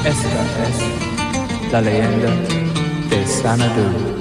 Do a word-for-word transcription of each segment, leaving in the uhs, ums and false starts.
Esta es la leyenda de Xanadu.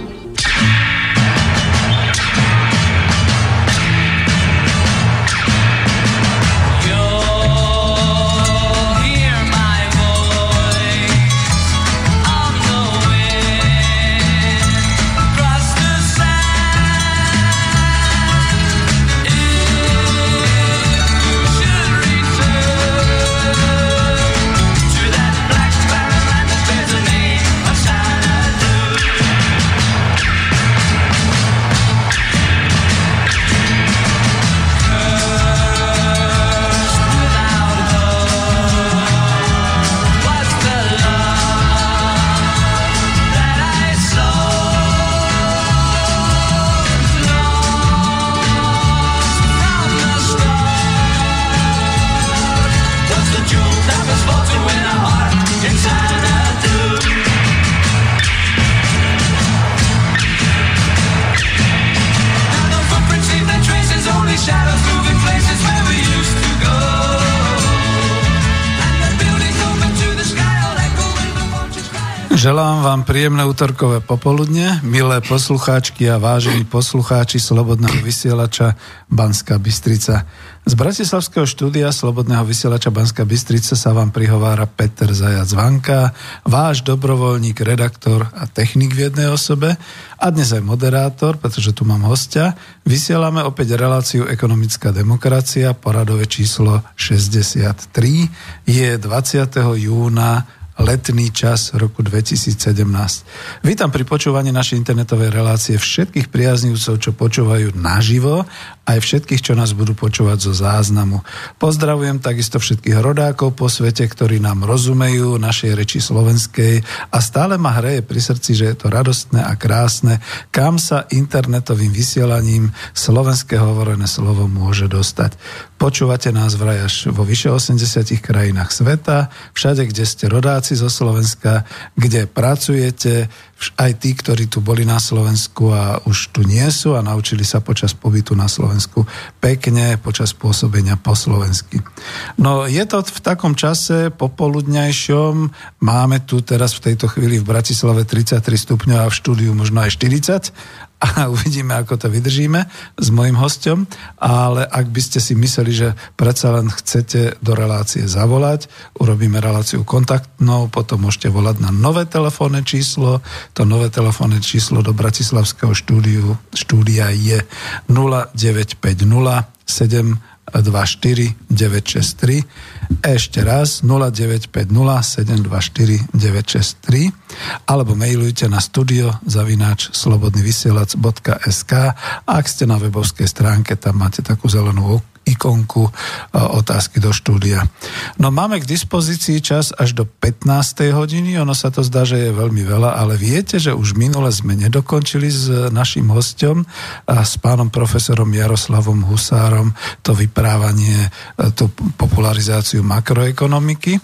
Želám vám príjemné útorkové popoludne, milé poslucháčky a vážení poslucháči Slobodného vysielača Banská Bystrica. Z bratislavského štúdia Slobodného vysielača Banská Bystrica sa vám prihovára Peter Zajac Vanka, váš dobrovoľník, redaktor a technik v jednej osobe a dnes aj moderátor, pretože tu mám hostia. Vysielame opäť reláciu Ekonomická demokracia, poradové číslo šesťdesiattri. Je dvadsiateho júna letný čas roku dvetisícsedemnásť. Vítam pri počúvaní našej internetovej relácie všetkých priaznivcov, čo počúvajú naživo, aj všetkých, čo nás budú počúvať zo záznamu. Pozdravujem takisto všetkých rodákov po svete, ktorí nám rozumejú našej reči slovenskej a stále ma hreje pri srdci, že je to radostné a krásne, kam sa internetovým vysielaním slovenské hovorené slovo môže dostať. Počúvate nás vraj až vo vyše osemdesiatich krajinách sveta, všade, kde ste rodáci zo Slovenska, kde pracujete, aj tí, ktorí tu boli na Slovensku a už tu nie sú a naučili sa počas pobytu na Slovensku pekne, počas pôsobenia po slovensky. No je to v takom čase popoludňajšom, máme tu teraz v tejto chvíli v Bratislave tridsaťtri stupňov a v štúdiu možno aj štyridsať, a uvidíme, ako to vydržíme s mojím hosťom, ale ak by ste si mysleli, že predsa len chcete do relácie zavolať, urobíme reláciu kontaktnou, potom môžete volať na nové telefónne číslo. To nové telefónne číslo do bratislavského štúdiu, štúdia je nula deväť päť nula sedem dva štyri deväť šesť tri. Ešte raz nula deväť päť nula sedem dva štyri deväť šesť tri alebo mailujte na studio zavináč slobodnyvysielac bodka es ká. Ak ste na webovskej stránke, tam máte takú zelenú ikonku otázky do štúdia. No máme k dispozícii čas až do pätnástej hodiny, ono sa to zdá, že je veľmi veľa, ale viete, že už minule sme nedokončili s naším hosťom a s pánom profesorom Jaroslavom Husárom to vyprávanie, tú popularizáciu makroekonomiky.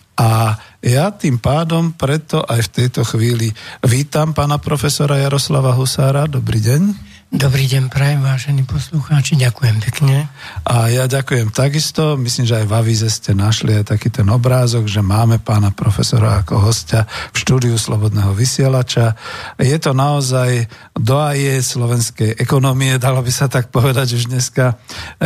A ja tým pádom preto aj v tejto chvíli vítam pána profesora Jaroslava Husára. Dobrý deň. Dobrý deň, prajem, vážení poslucháči, ďakujem pekne. A ja ďakujem takisto, myslím, že aj v avíze ste našli aj taký ten obrázok, že máme pána profesora ako hostia v štúdiu Slobodného vysielača. Je to naozaj doaje slovenskej ekonomie, dalo by sa tak povedať už dneska.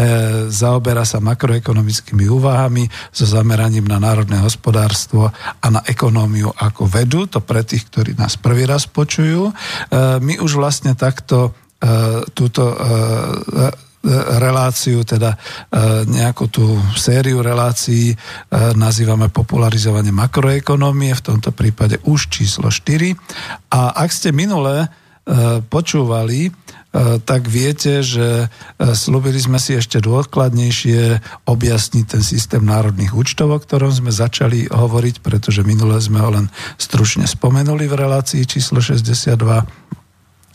E, zaoberá sa makroekonomickými úvahami so zameraním na národné hospodárstvo a na ekonómiu ako vedu, to pre tých, ktorí nás prvý raz počujú. E, my už vlastne takto túto reláciu, teda nejakú tú sériu relácií nazývame popularizovanie makroekonómie, v tomto prípade už číslo štyri. A ak ste minule počúvali, tak viete, že slúbili sme si ešte dôkladnejšie objasniť ten systém národných účtov, o ktorom sme začali hovoriť, pretože minule sme ho len stručne spomenuli v relácii číslo šesťdesiatdva.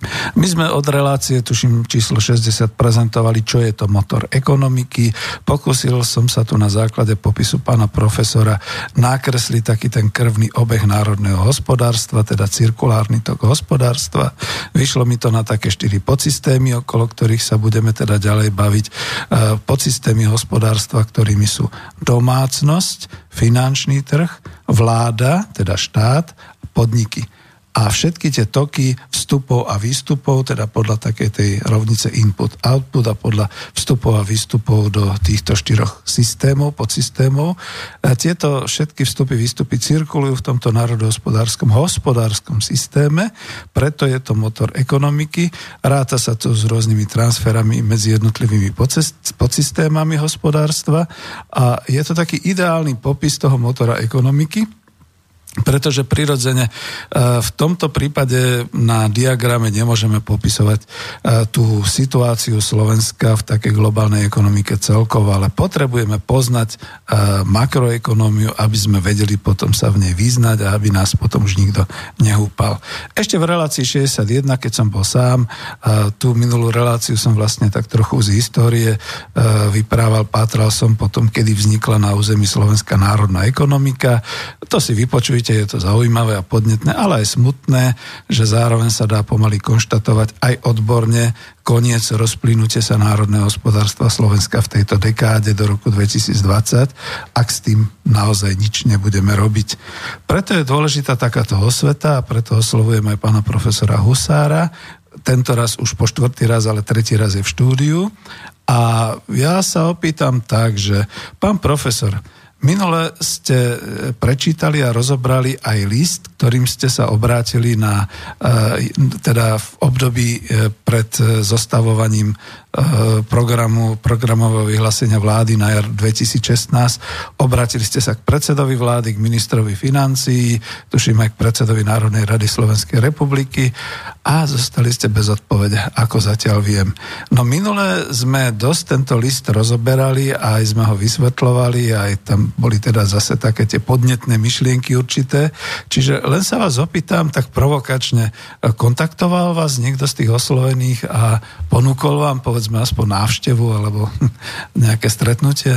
My sme od relácie, tuším, číslo šesťdesiat prezentovali, čo je to motor ekonomiky. Pokúsil som sa tu na základe popisu pána profesora nakresliť taký ten krvný obeh národného hospodárstva, teda cirkulárny tok hospodárstva. Vyšlo mi to na také štyri podsystémy, okolo ktorých sa budeme teda ďalej baviť. Podsystémy hospodárstva, ktorými sú domácnosť, finančný trh, vláda, teda štát, podniky. A všetky tie toky vstupov a výstupov, teda podľa takej tej rovnice input-output a podľa vstupov a výstupov do týchto štyroch systémov, podsystémov, tieto všetky vstupy, výstupy cirkulujú v tomto národohospodárskom hospodárskom systéme, preto je to motor ekonomiky. Ráta sa tu s rôznymi transferami medzi jednotlivými podsystémami hospodárstva a je to taký ideálny popis toho motora ekonomiky, pretože prirodzene v tomto prípade na diagrame nemôžeme popisovať tú situáciu Slovenska v takej globálnej ekonomike celkovo, ale potrebujeme poznať makroekonómiu, aby sme vedeli potom sa v nej vyznať a aby nás potom už nikto nehúpal. Ešte v relácii šesťdesiatjeden, keď som bol sám, tú minulú reláciu som vlastne tak trochu z histórie vyprával, pátral som potom, kedy vznikla na území Slovenska národná ekonomika. To si vypočuj, je to zaujímavé a podnetné, ale aj smutné, že zároveň sa dá pomaly konštatovať aj odborne koniec rozplynutia sa národného hospodárstva Slovenska v tejto dekáde do roku dvetisícdvadsať, ak s tým naozaj nič nebudeme robiť. Preto je dôležitá takáto osveta a preto oslovujem aj pána profesora Husára, tento raz už po štvrtý raz, ale tretí raz je v štúdiu. A ja sa opýtam tak, že pán profesor, minule ste prečítali a rozobrali aj list, ktorým ste sa obrátili na, teda v období pred zostavovaním programu, programového vyhlásenia vlády na jar dvetisícšestnásť. Obrátili ste sa k predsedovi vlády, k ministrovi financií, tuším aj k predsedovi Národnej rady Slovenskej republiky a zostali ste bez odpovede, ako zatiaľ viem. No minule sme dosť tento list rozoberali a aj sme ho vysvetľovali, aj tam boli teda zase také tie podnetné myšlienky určité. Čiže len sa vás opýtam tak provokačne, kontaktoval vás niekto z tých oslovených a ponúkol vám, povedzme, aspoň návštevu alebo nejaké stretnutie?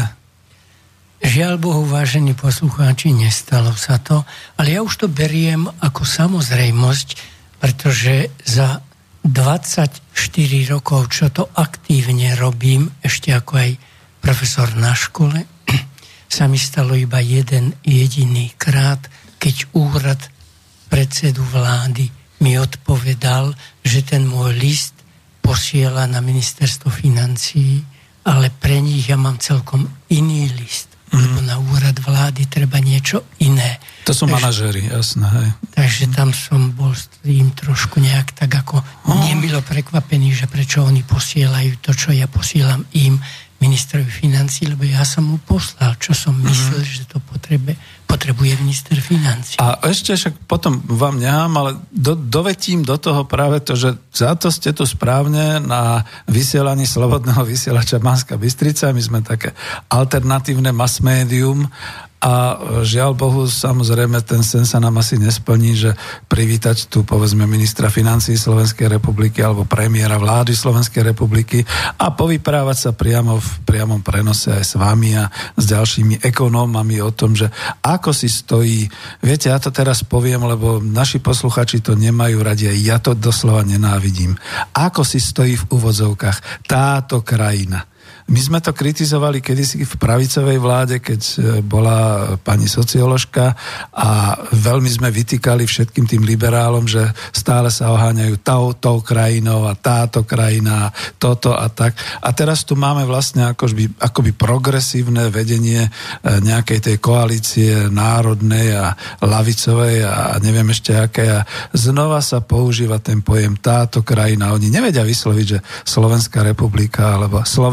Žiaľ Bohu, vážení poslucháči, nestalo sa to, ale ja už to beriem ako samozrejmosť, pretože za dvadsaťštyri rokov, čo to aktívne robím, ešte ako aj profesor na škole, sa mi stalo iba jeden jediný krát, keď úrad predsedu vlády mi odpovedal, že ten môj list posiela na ministerstvo financií, ale pre nich ja mám celkom iný list, mm. lebo na úrad vlády treba niečo iné. To sú takže, manažéri, jasné. Hej. Takže tam som bol s tým trošku nejak tak ako oh. nemilo prekvapený, že prečo oni posielajú to, čo ja posielam im, ministrovi financií, lebo ja som mu poslal, čo som myslel, mm. že to potrebe, potrebuje minister financií. A ešte však potom vám nechám, ale do, dovetím do toho práve to, že za to ste tu správne na vysielaní Slobodného vysielača Banská Bystrica. My sme také alternatívne mass médium a žiaľ Bohu, samozrejme, ten sen sa nám asi nesplní, že privítať tu, povedzme, ministra financií Slovenskej republiky alebo premiéra vlády Slovenskej republiky a povyprávať sa priamo v priamom prenose aj s vami a s ďalšími ekonómami o tom, že ako si stojí. Viete, ja to teraz poviem, lebo naši posluchači to nemajú radi a ja to doslova nenávidím. Ako si stojí v úvodzovkách táto krajina? My sme to kritizovali kedysi v pravicovej vláde, keď bola pani socioložka a veľmi sme vytýkali všetkým tým liberálom, že stále sa oháňajú tou, tou krajinou a táto krajina, toto a tak. A teraz tu máme vlastne akoby, akoby progresívne vedenie nejakej tej koalície národnej a lavicovej a neviem ešte aké. A znova sa používa ten pojem táto krajina. Oni nevedia vysloviť, že Slovenská republika alebo Slovensko vláda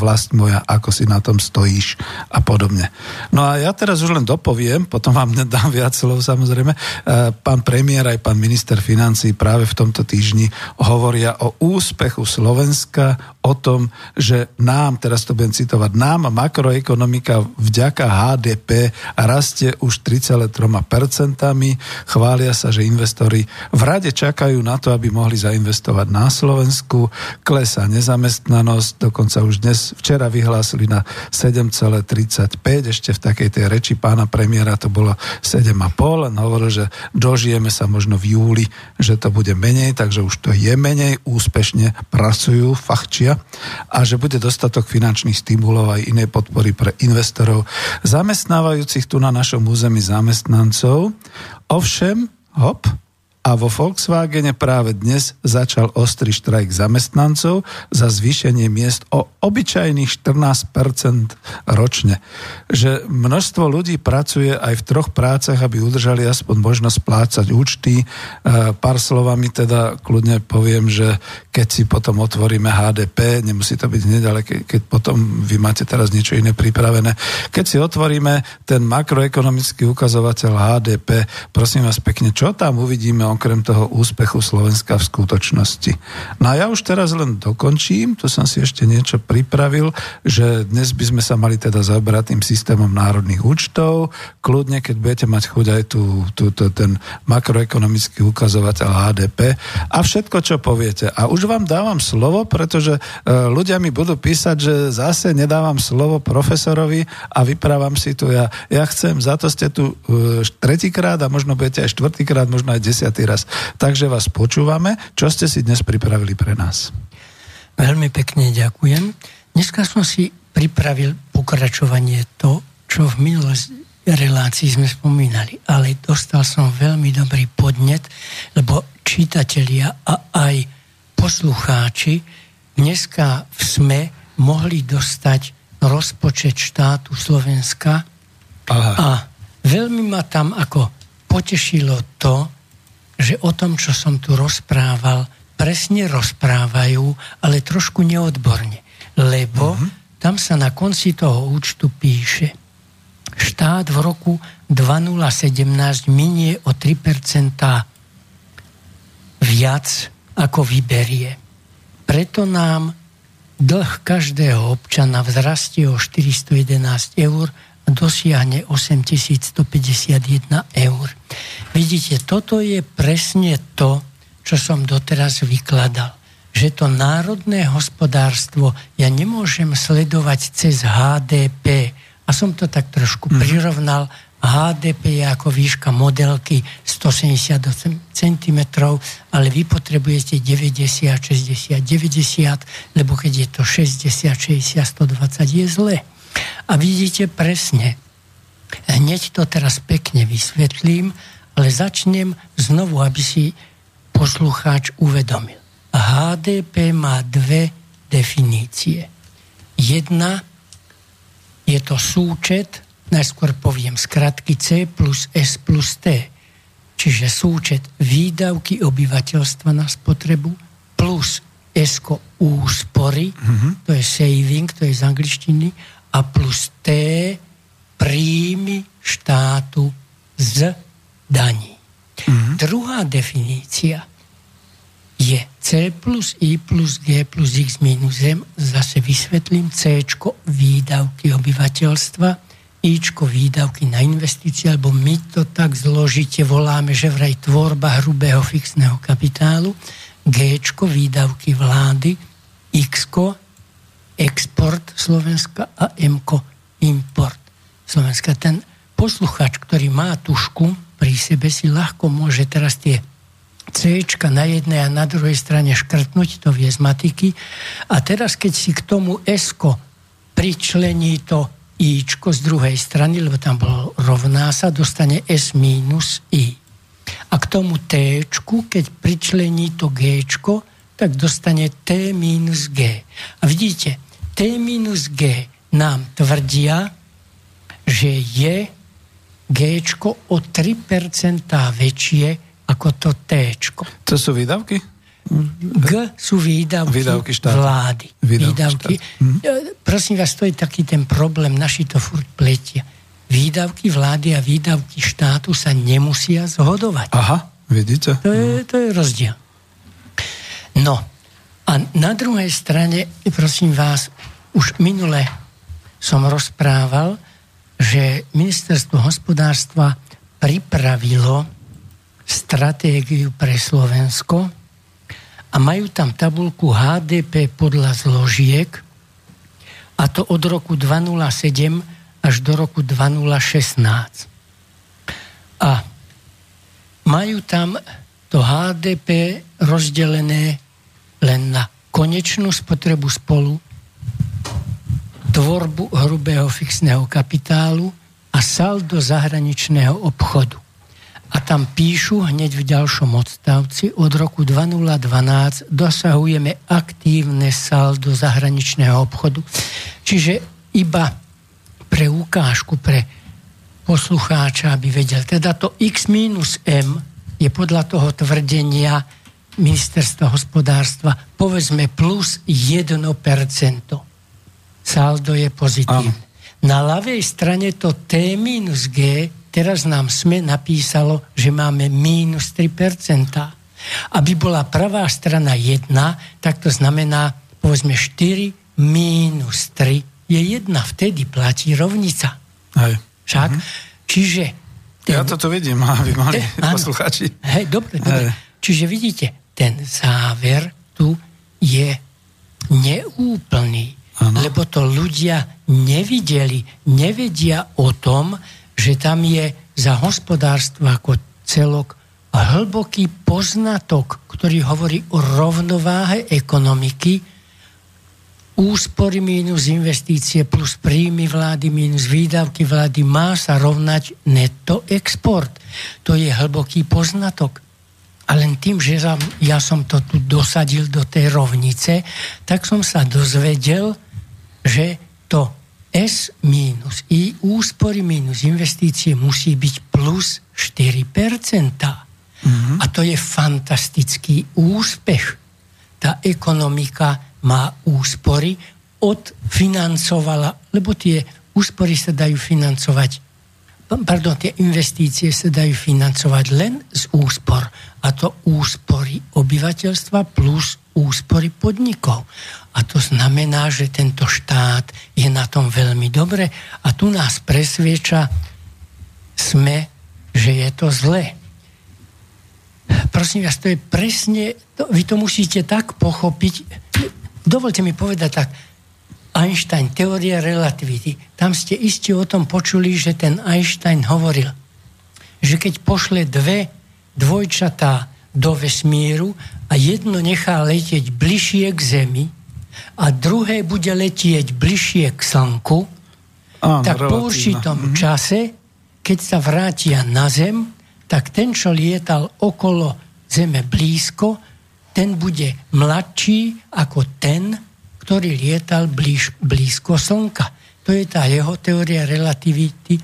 vlast moja, ako si na tom stojíš a podobne. No a ja teraz už len dopoviem, potom vám nedám viac slov samozrejme, pán premiér aj pán minister financií práve v tomto týždni hovoria o úspechu Slovenska, o tom, že nám, teraz to budem citovať, nám makroekonomika vďaka há dé pé rastie už tri celé tri percentá. Chvália sa, že investori v rade čakajú na to, aby mohli zainvestovať na Slovensku. Klesá nezamestnanosť, dokonca už dnes, včera vyhlásili na sedem celé tridsaťpäť, ešte v takej tej reči pána premiéra to bolo sedem celé päť, len hovoril, že dožijeme sa možno v júli, že to bude menej, takže už to je menej, úspešne pracujú, fachčia a že bude dostatok finančných stimulov aj inej podpory pre investorov, zamestnávajúcich tu na našom území zamestnancov. Ovšem, hop, a vo Volkswagene práve dnes začal ostrý štrajk zamestnancov za zvýšenie miest o obyčajných štrnásť percent ročne. Že množstvo ľudí pracuje aj v troch prácach, aby udržali aspoň možnosť plácať účty. Pár slovami teda kľudne poviem, že keď si potom otvoríme há dé pé, nemusí to byť hneď, ale ke, keď potom vy máte teraz niečo iné pripravené, keď si otvoríme ten makroekonomický ukazovateľ há dé pé, prosím vás pekne, čo tam uvidíme okrem toho úspechu Slovenska v skutočnosti. No a ja už teraz len dokončím, tu som si ešte niečo pripravil, že dnes by sme sa mali teda zaoberať tým systémom národných účtov, kľudne, keď budete mať chuť aj tú, tú, tú, ten makroekonomický ukazovateľ há dé pé a všetko, čo poviete. A už vám dávam slovo, pretože ľudia mi budú písať, že zase nedávam slovo profesorovi a vyprávam si tu ja. Ja chcem, za to ste tu tretíkrát a možno budete aj štvrtýkrát, možno aj desiatý raz. Takže vás počúvame. Čo ste si dnes pripravili pre nás? Veľmi pekne ďakujem. Dneska som si pripravil pokračovanie to, čo v minulej relácii sme spomínali, ale dostal som veľmi dobrý podnet, lebo čitatelia a aj poslucháči dneska v SME mohli dostať rozpočet štátu Slovenska. Aha. A veľmi ma tam ako potešilo to, že o tom, čo som tu rozprával, presne rozprávajú, ale trošku neodborne. Lebo uh-huh. tam sa na konci toho účtu píše, štát v roku dvetisíc sedemnásť minie o tri percentá viac, ako vyberie. Preto nám dlh každého občana vzrastie o štyristojedenásť eur a dosiahne osemtisícstopäťdesiatjeden eur. Vidíte, toto je presne to, čo som doteraz vykladal. Že to národné hospodárstvo ja nemôžem sledovať cez há dé pé. A som to tak trošku mm. prirovnal. há dé pé je ako výška modelky stosedemdesiatosem centimetrov, ale vy potrebujete deväťdesiat, šesťdesiat, deväťdesiat, lebo keď je to šesťdesiat, šesťdesiat, stodvadsať je zle. A vidíte presne, hneď to teraz pekne vysvetlím, ale začnem znovu, aby si poslucháč uvedomil. há dé pé má dve definície. Jedna je to súčet, najskôr poviem skratky C plus S plus T, čiže súčet výdavky obyvateľstva na spotrebu plus S-ko úspory, mm-hmm. to je saving, to je z angličtiny, a plus T príjmy štátu z daní. Mm-hmm. Druhá definícia je C plus I plus G plus X minus M, zase vysvetlím, Cčko výdavky obyvateľstva, Ičko výdavky na investície, alebo my to tak zložite voláme, že vraj tvorba hrubého fixného kapitálu, Gčko výdavky vlády, Xko export Slovenska a Mko import Slovenska. Ten posluchač, ktorý má tušku pri sebe, si ľahko môže teraz tie Cčka na jednej a na druhej strane škrtnúť, to vie z matiky. A teraz, keď si k tomu S-ko pričlení to Ičko z druhej strany, lebo tam bolo rovná sa, dostane S minus I. A k tomu Tčku, keď pričlení to Gčko, tak dostane T minus G. A vidíte, T minus G nám tvrdia, že je Gčko o tri percentá väčšie ako to Téčko. To sú výdavky? G sú výdavky, výdavky vlády. Výdavky. výdavky. Hm. Prosím vás, to je taký ten problém, naši to furt pletia. Výdavky vlády a výdavky štátu sa nemusia zhodovať. Aha, vidíte? To je, to je rozdiel. No, a na druhej strane, prosím vás, už minule som rozprával, že ministerstvo hospodárstva pripravilo stratégiu pre Slovensko a majú tam tabuľku há dé pé podľa zložiek, a to od roku dvetisícsedem až do roku dvetisícšestnásť. A majú tam to há dé pé rozdelené len na konečnú spotrebu spolu, tvorbu hrubého fixného kapitálu a saldo zahraničného obchodu. A tam píšu hneď v ďalšom odstavci, od roku dvetisíc dvanásť dosahujeme aktívne saldo zahraničného obchodu. Čiže iba pre ukážku, pre poslucháča, aby vedel. Teda to X minus M je podľa toho tvrdenia ministerstva hospodárstva povedzme plus jedno percento. Saldo je pozitívne. Na ľavej strane to T minus G, teraz nám SME napísalo, že máme mínus tri percentá. Aby bola pravá strana jedna, tak to znamená, povedzme štyri mínus tri je jedna. Vtedy platí rovnica. Hej. Však? Mhm. Čiže... Ten, ja toto vidím, aby mali ten, poslucháči. Hej, dobre, dobre. Hej. Čiže vidíte, ten záver tu je neúplný. Ano. Lebo to ľudia nevideli, nevedia o tom, že tam je za hospodárstvo ako celok hlboký poznatok, ktorý hovorí o rovnováhe ekonomiky, úspory mínus investície plus príjmy vlády mínus výdavky vlády má sa rovnať netto export. To je hlboký poznatok. A len tým, že ja som to tu dosadil do tej rovnice, tak som sa dozvedel, že to S mínus I, úspory mínus investície musí byť plus štyri percentá. Mm-hmm. A to je fantastický úspech. Tá ekonomika má úspory, odfinancovala, lebo tie úspory sa dajú financovať, pardon, tie investície sa dajú financovať len z úspor. A to úspory obyvateľstva plus úspory podnikov. A to znamená, že tento štát je na tom veľmi dobre a tu nás presvieča SME, že je to zlé. Prosím vás, to je presne, to, vy to musíte tak pochopiť. Dovolte mi povedať tak, Einstein, teória relativity. Tam ste iste o tom počuli, že ten Einstein hovoril, že keď pošle dve dvojčatá do vesmíru a jedno nechá letieť bližšie k Zemi a druhé bude letieť bližšie k Slnku, Áno, tak relatívna. Po určitom mm-hmm. čase, keď sa vrátia na Zem, tak ten, čo lietal okolo Zeme blízko, ten bude mladší ako ten, ktorý lietal blíž, blízko Slnka. To je tá jeho teória relativity,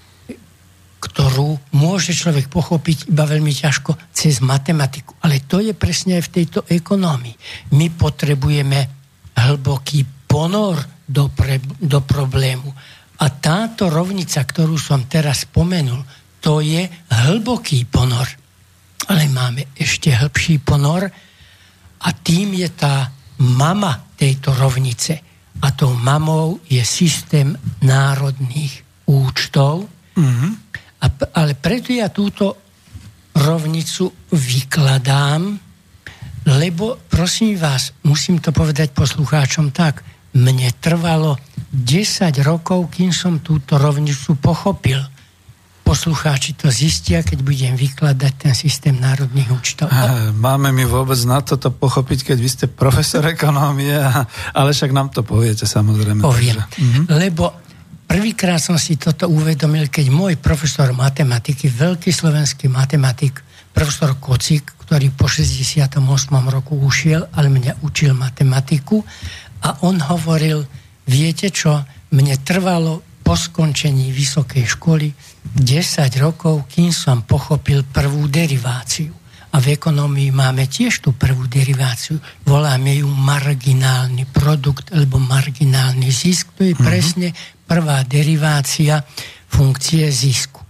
ktorú môže človek pochopiť iba veľmi ťažko cez matematiku. Ale to je presne aj v tejto ekonómii. My potrebujeme hlboký ponor do, pre, do problému. A táto rovnica, ktorú som teraz spomenul, to je hlboký ponor. Ale máme ešte hlbší ponor a tým je tá mama tejto rovnice. A tou mamou je systém národných účtov. Mm-hmm. A, ale preto ja túto rovnicu vykladám, lebo prosím vás, musím to povedať poslucháčom tak, mne trvalo desať rokov, kým som túto rovnicu pochopil. Poslucháči to zistia, keď budem vykladať ten systém národných účtov. Máme my vôbec na toto pochopiť, keď vy ste profesor ekonómie, ale však nám to poviete samozrejme. Poviem, takže. Lebo prvýkrát som si toto uvedomil, keď môj profesor matematiky, veľký slovenský matematik, profesor Kocik, ktorý po šesťdesiatom ôsmom roku ušiel, ale mňa učil matematiku a on hovoril, viete čo, mne trvalo po skončení vysokej školy desať rokov, kým som pochopil prvú deriváciu. A A v ekonomii máme tiež tú prvú deriváciu. Voláme ju marginálny produkt alebo marginálny zisk. To je mm-hmm. presne prvá derivácia funkcie zisku.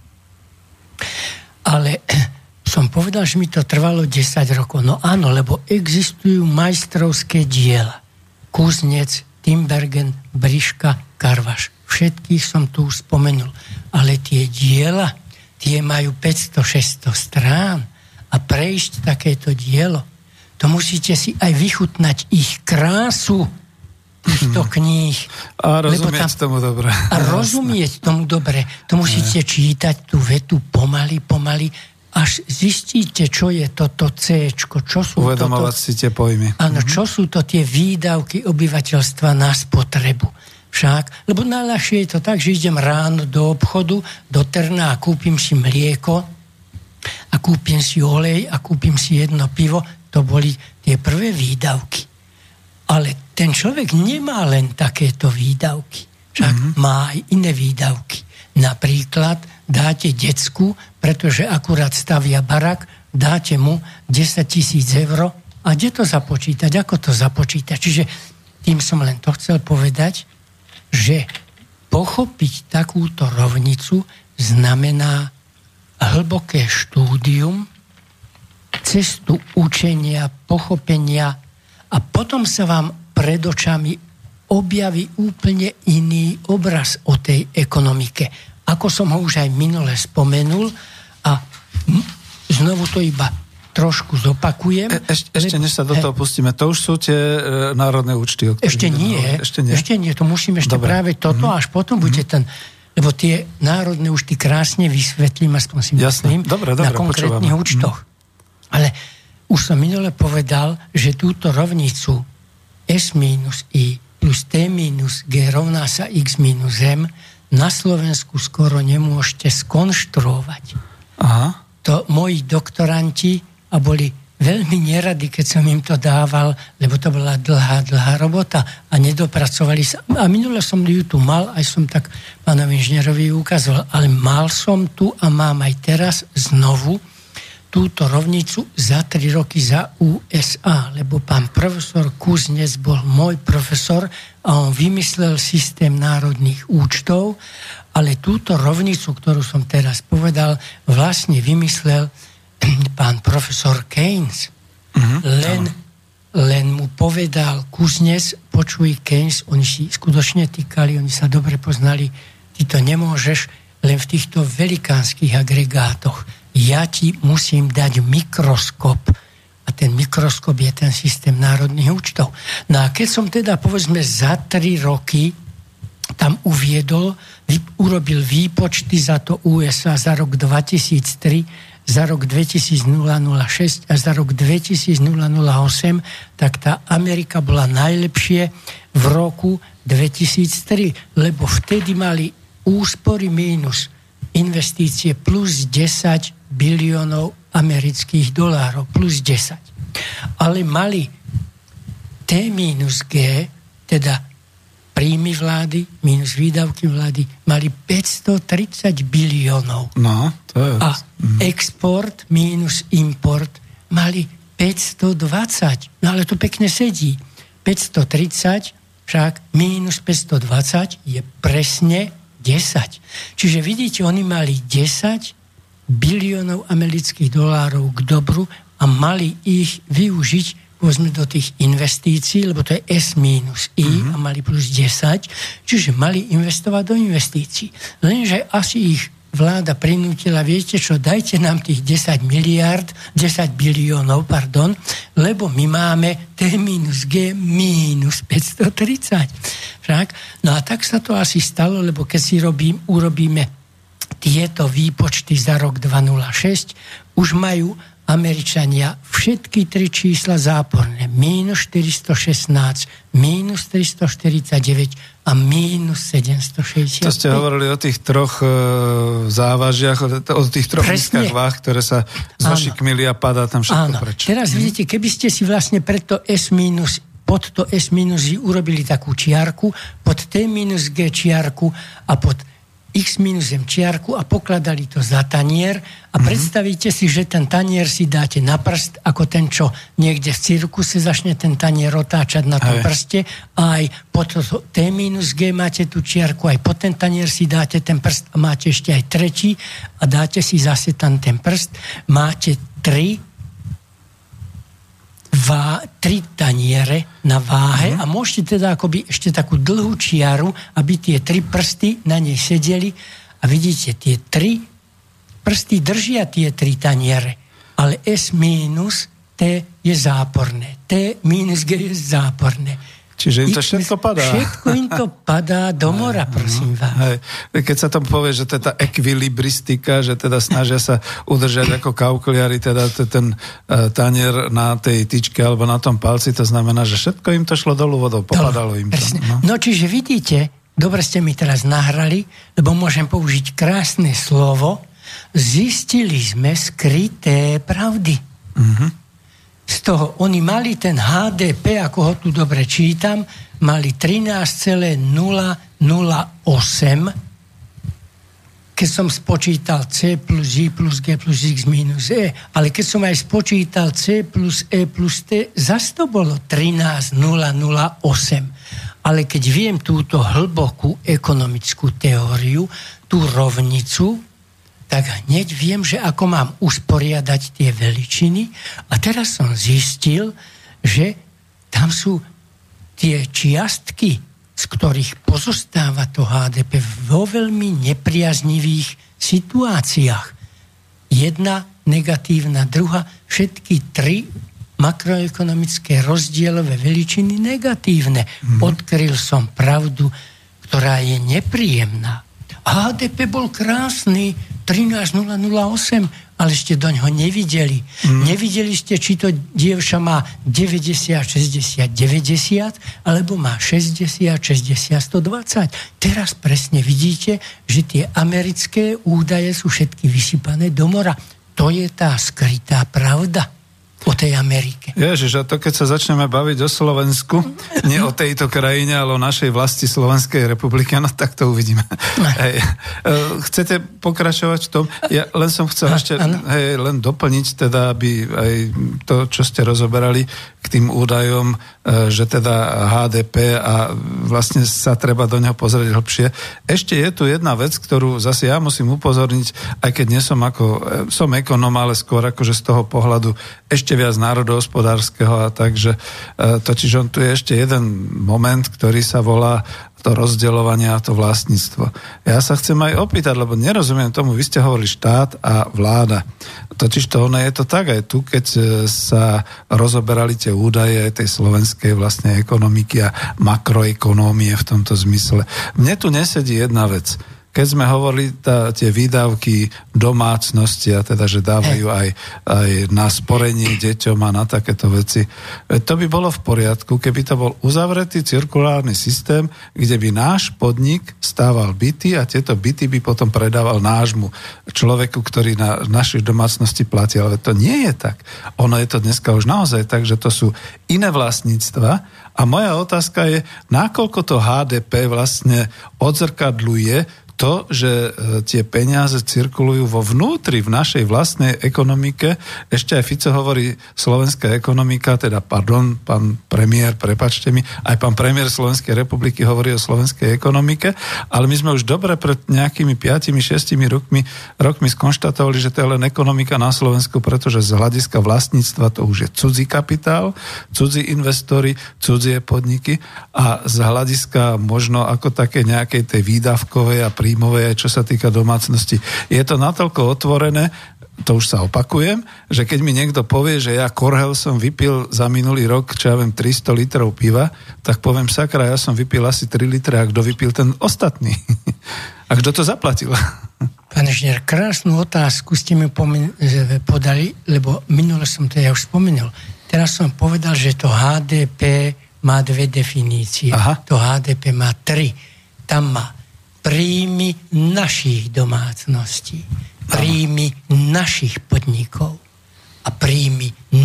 Ale som povedal, že mi to trvalo desať rokov. No áno, lebo existujú majstrovské diela. Kuznec, Timbergen, Briška, Karvaš. Všetkých som tu už spomenul. Ale tie diela, tie majú päťsto šesťsto strán. A prejsť takéto dielo, to musíte si aj vychutnať ich krásu týchto hmm. kníh. A rozumieť tam, tomu dobre. A rozumieť tomu dobre. To musíte ne. čítať tú vetu pomaly, pomaly, až zistíte, čo je toto céčko, čo sú uvedomovať toto, si tie pojmy. Áno, čo sú to tie výdavky obyvateľstva na spotrebu. Však, lebo najľahšie je to tak, že idem ráno do obchodu, do Trna a kúpim si mlieko, a kúpim si olej a kúpim si jedno pivo, to boli tie prvé výdavky. Ale ten človek nemá len takéto výdavky. Však mm-hmm. má aj iné výdavky. Napríklad dáte decku, pretože akurát stavia barak, dáte mu desať tisíc eur a kde to započítať, ako to započítať. Čiže tým som len to chcel povedať, že pochopiť takúto rovnicu znamená hlboké štúdium, cestu učenia, pochopenia a potom sa vám pred očami objaví úplne iný obraz o tej ekonomike. Ako som ho už aj minule spomenul a znovu to iba trošku zopakujem. E, ešte, ešte než sa do toho pustíme, to už sú tie e, národné účty. Ešte nie, ešte nie, ešte nie, to musím ešte Dobre. práve toto, mm-hmm. až potom bude ten. Lebo tie národné účty krásne vysvetlím, aspoň si myslím, dobre, dobre, na konkrétnych počúvam. účtoch. Mm. Ale už som minule povedal, že túto rovnicu S minus I plus T minus G rovná sa X minus M na Slovensku skoro nemôžete skonštruovať. Aha. To moji doktoranti a boli veľmi neradi, keď som im to dával, lebo to bola dlhá, dlhá robota a nedopracovali sa. A minule som ju tu mal, aj som tak pánovi inžinierovi ukazoval, ale mal som tu a mám aj teraz znovu túto rovnicu za tri roky za U S A, lebo pán profesor Kuznec bol môj profesor a on vymyslel systém národných účtov, ale túto rovnicu, ktorú som teraz povedal, vlastne vymyslel pán profesor Keynes. Mm-hmm. Len, len mu povedal Kuznec, počuj Keynes, oni si skutočne týkali, oni sa dobre poznali, ty to nemôžeš len v týchto velikánskych agregátoch. Ja ti musím dať mikroskop. A ten mikroskop je ten systém národných účtov. No a keď som teda, povedzme, za tri roky tam uviedol, urobil výpočty za to U S A za rok dvetisíctri, za rok dvetisícšesť a za rok dvetisícosem, tak tá Amerika bola najlepšie v roku dvetisíctri, lebo vtedy mali úspory mínus investície plus desať biliónov amerických dolárov, plus desať. Ale mali T minus G, teda príjmy vlády minus výdavky vlády, mali päťstotridsať biliónov. No, to je... A export minus import mali päťstodvadsať. No ale to pekne sedí. päťstotridsať však minus päťstodvadsať je presne desať. Čiže vidíte, oni mali desať biliónov amerických dolárov k dobru a mali ich využiť povedzme do tých investícií, lebo to je S minus I mm-hmm. a mali plus desať, čiže mali investovať do investícií. Lenže asi ich vláda prinútila, viete čo, dajte nám tých desať miliárd, desať biliónov, pardon, lebo my máme T minus G minus päťstotridsať. Však? No a tak sa to asi stalo, lebo keď si robím, urobíme tieto výpočty za rok dvetisícšesť, už majú Američania všetky tri čísla záporné. Mínus štyristošestnásť, mínus tristoštyridsaťdeväť a mínus sedemstošesťdesiatpäť. To ste hovorili o tých troch e, závažiach, o tých troch nízkach váh, ktoré sa zošikmili a padá tam všetko Áno. preč. Teraz vidíte, keby ste si vlastne preto S minus, pod to S minus urobili takú čiarku, pod T minus G čiarku a pod x minus m čiarku a pokladali to za tanier a mm-hmm. predstavíte si, že ten tanier si dáte na prst, ako ten, čo niekde v cirkuse začne ten tanier otáčať na tom prste a aj po to T minus G máte tú čiarku, aj po ten tanier si dáte ten prst a máte ešte aj tretí a dáte si zase tam ten prst. Máte tri Vá, tri taniere na váhe mm. a môžete teda akoby ešte takú dlhú čiaru, aby tie tri prsty na nej sedeli a vidíte, tie tri prsty držia tie tri taniere, ale S minus T je záporné, T minus G je záporné. Čiže im to všetko padá. Všetko im to padá do mora, prosím vás. Hej. Keď sa tomu povie, že to je tá ekvilibristika, že teda snažia sa udržať ako kaukuliari, teda ten uh, tanier na tej tyčke alebo na tom palci, to znamená, že všetko im to šlo dolu vodou, popadalo im to. No. no čiže vidíte, dobre ste mi teraz nahrali, lebo môžem použiť krásne slovo, zistili sme skryté pravdy. Mhm. Z toho, oni mali ten há dé pé, ako ho tu dobre čítam, mali trinásť celá nula nula osem, keď som spočítal C plus I plus G plus X minus E, ale keď som aj spočítal C plus E plus T, zas to bolo trinásť celá nula nula osem. Ale keď viem túto hlbokú ekonomickú teóriu, tú rovnicu, tak hneď viem, že ako mám usporiadať tie veličiny. A teraz som zistil, že tam sú tie čiastky, z ktorých pozostáva to há dé pé vo veľmi nepriaznivých situáciách. Jedna negatívna, druhá, všetky tri makroekonomické rozdielové veličiny negatívne. Mm. Odkryl som pravdu, ktorá je nepríjemná. há dé pé bol krásny, trinásť celá nula nula osem, ale ste doňho nevideli. Mm. Nevideli ste, či to dievča má deväťdesiat, šesťdesiat, deväťdesiat, alebo má šesťdesiat, šesťdesiat, stodvadsať. Teraz presne vidíte, že tie americké údaje sú všetky vysypané do mora. To je tá skrytá pravda o tej Amerike. Ježiš, a to keď sa začneme baviť o Slovensku, nie o tejto krajine, ale o našej vlasti Slovenskej republiky, no tak to uvidíme. Hej. Chcete pokračovať v tom? Ja len som chcel ešte hej, len doplniť, teda, aby aj to, čo ste rozoberali k tým údajom, že teda há dé pé a vlastne sa treba do neho pozrieť hlbšie. Ešte je tu jedna vec, ktorú zase ja musím upozorniť, aj keď nie som ako, som ekonom, ale skôr akože z toho pohľadu ešte viac národohospodárskeho a takže totiž on tu je ešte jeden moment, ktorý sa volá to rozdeľovanie a to vlastníctvo. Ja sa chcem aj opýtať, lebo nerozumiem tomu, vy ste hovorili štát a vláda. Totiž to ono je to tak aj tu, keď sa rozoberali tie údaje tej slovenskej vlastne ekonomiky a makroekonómie v tomto zmysle. Mne tu nesedí jedna vec. Keď sme hovorili tá, tie výdavky domácnosti, a teda, že dávajú aj, aj na sporenie deťom a na takéto veci, to by bolo v poriadku, keby to bol uzavretý cirkulárny systém, kde by náš podnik stával byty a tieto byty by potom predával nášmu človeku, ktorý na našej domácnosti platí. Ale to nie je tak. Ono je to dneska už naozaj tak, že to sú iné vlastníctva. A moja otázka je, nakoľko to há dé pé vlastne odzrkadľuje to, že tie peniaze cirkulujú vo vnútri, v našej vlastnej ekonomike. Ešte aj Fico hovorí slovenská ekonomika, teda pardon, pán premiér, prepáčte mi, aj pán premiér Slovenskej republiky hovorí o slovenskej ekonomike, ale my sme už dobre pred nejakými piatimi, šiestimi rokmi, rokmi skonštatovali, že to je len ekonomika na Slovensku, pretože z hľadiska vlastníctva to už je cudzí kapitál, cudzí investori, cudzie podniky a z hľadiska možno ako také nejakej tej výdavkovej a príjmovej, čo sa týka domácnosti. Je to natoľko otvorené, to už sa opakujem, že keď mi niekto povie, že ja Korhel som vypil za minulý rok, čo ja viem, tristo litrov piva, tak poviem, sakra, ja som vypil asi tri litre, a kto vypil ten ostatný? A kto to zaplatil? Pán inžinier, krásnu otázku ste mi pomen- podali, lebo minule som to ja už spomenul. Teraz som povedal, že to há dé pé má dve definície. Aha. To há dé pé má tri. Tam má príjmy našich domácností, príjmy našich podnikov a príjmy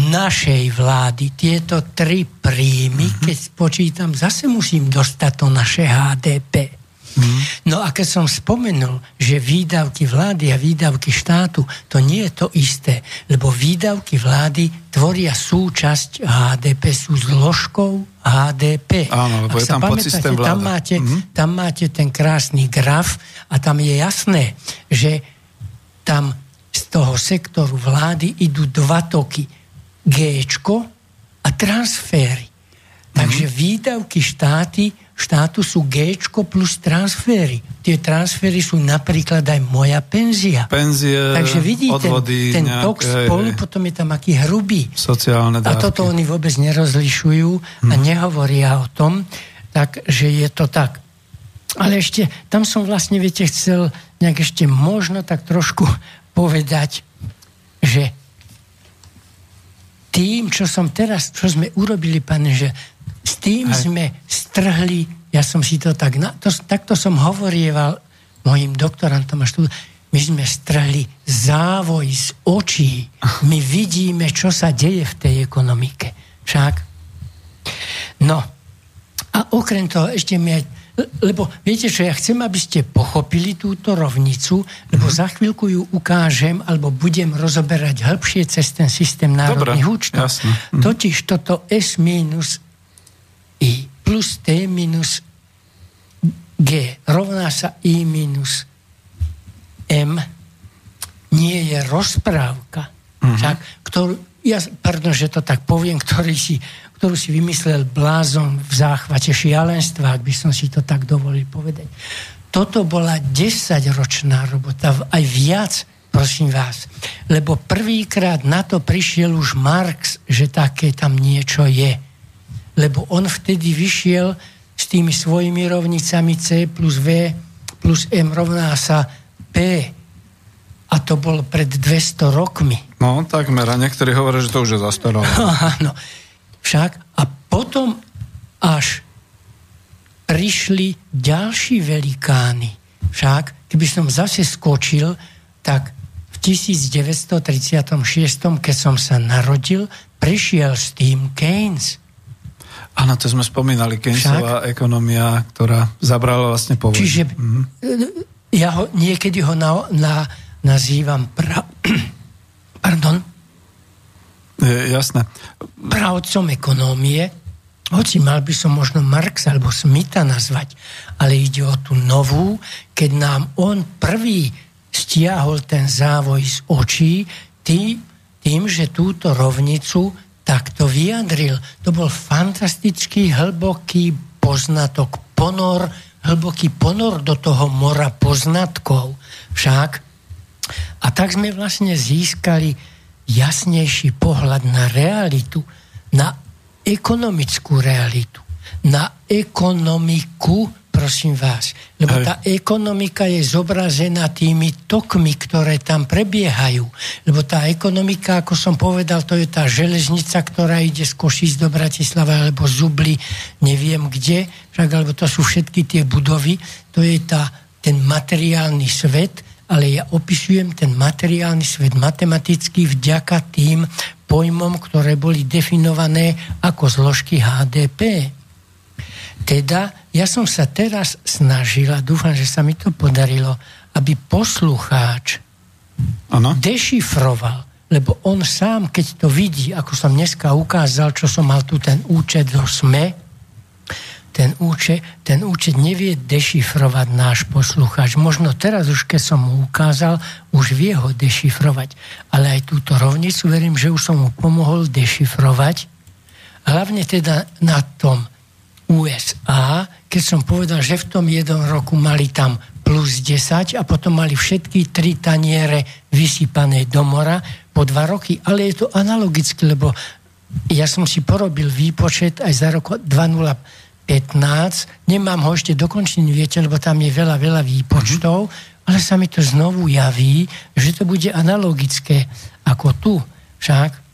našej vlády. Tieto tri príjmy, uh-huh. keď spočítam, zase musím dostať to naše há dé pé. Uh-huh. No a keď som spomenul, že výdavky vlády a výdavky štátu, to nie je to isté, lebo výdavky vlády tvoria súčasť há dé pé, sú zložkou há dé pé. Áno, lebo ak je tam podsystém vláda. Tam máte, mm-hmm. tam máte ten krásny graf a tam je jasné, že tam z toho sektoru vlády idú dva toky. Géčko a transfery. Takže mm-hmm. výdavky štáty, štátu sú Géčko plus transfery. Tie transfery sú napríklad aj moja penzia. Penzie, takže vidíte, odvody, ten nejaké, tok spolu, potom je tam aký hrubý. Sociálne dávky. A toto oni vôbec nerozlišujú mm. a nehovoria o tom, takže je to tak. Ale ešte, tam som vlastne, viete, chcel nejak ešte možno tak trošku povedať, že tým, čo som teraz, čo sme urobili, pane, že s tým Aj. sme strhli, ja som si to tak, to, takto som hovorieval mojim doktorantom a štúdom, my sme strhli závoj z očí. My vidíme, čo sa deje v tej ekonomike. Však? No. A okrem toho ešte mi aj, lebo viete čo, ja chcem, aby ste pochopili túto rovnicu, lebo mm. za chvíľku ju ukážem, alebo budem rozoberať hĺbšie cez ten systém národných účtov. Mm. Totiž toto S minus I plus T minus G rovná sa I minus M nie je rozprávka. Mm-hmm. Však, ktorú, ja, pardon, že to tak poviem, ktorý si, ktorú si vymyslel blázon v záchvate šialenstva, ak by som si to tak dovolil povedať. Toto bola desaťročná robota, aj viac, prosím vás. Lebo prvýkrát na to prišiel už Marx, že také tam niečo je. Lebo on vtedy vyšiel s tými svojimi rovnicami C plus V plus M rovná sa P. A to bolo pred dvesto rokmi. No, takmer. A niektorí hovoria, že to už je zastaralo. Áno. Však. A potom až prišli ďalší velikáni. Však, keby som zase skočil, tak v devätnásťtridsaťšesť, keď som sa narodil, prišiel s tým Keynes. Áno, to sme spomínali, Keynesová ekonomia, ktorá zabrala vlastne po vojne. Čiže mm. ja ho, niekedy ho na, na, nazývam pra, pardon, Je, jasné. pravcom ekonómie, hoci mal by som možno Marxa alebo Smitha nazvať, ale ide o tú novú, keď nám on prvý stiahol ten závoj z očí tý, tým, že túto rovnicu takto vyjadril. To bol fantastický, hlboký poznatok, ponor, hlboký ponor do toho mora poznatkov. Však. A tak sme vlastne získali jasnejší pohľad na realitu, na ekonomickú realitu, na ekonomiku, prosím vás. Lebo tá ekonomika je zobrazená tými tokmi, ktoré tam prebiehajú. Lebo tá ekonomika, ako som povedal, to je tá železnica, ktorá ide z Košíc do Bratislavy, alebo z Zubly, neviem kde, však, alebo to sú všetky tie budovy, to je tá, ten materiálny svet, ale ja opisujem ten materiálny svet matematicky vďaka tým pojmom, ktoré boli definované ako zložky há dé pé. Teda, ja som sa teraz snažila, dúfam, že sa mi to podarilo, aby poslucháč ano. dešifroval, lebo on sám, keď to vidí, ako som dneska ukázal, čo som mal tu ten účet do SME, ten účet, ten účet nevie dešifrovať náš poslucháč. Možno teraz už, keď som mu ukázal, už vie ho dešifrovať. Ale aj túto rovnicu, verím, že už som mu pomohol dešifrovať. Hlavne teda na tom ú es á, keď som povedal, že v tom jednom roku mali tam plus desať a potom mali všetky tri taniere vysypané do mora po dva roky. Ale je to analogicky, lebo ja som si porobil výpočet aj za rok dvetisícpätnásť. Nemám ho ešte dokončený, viete, lebo tam je veľa, veľa výpočtov, mm-hmm. ale sa mi to znovu javí, že to bude analogické ako tu. Však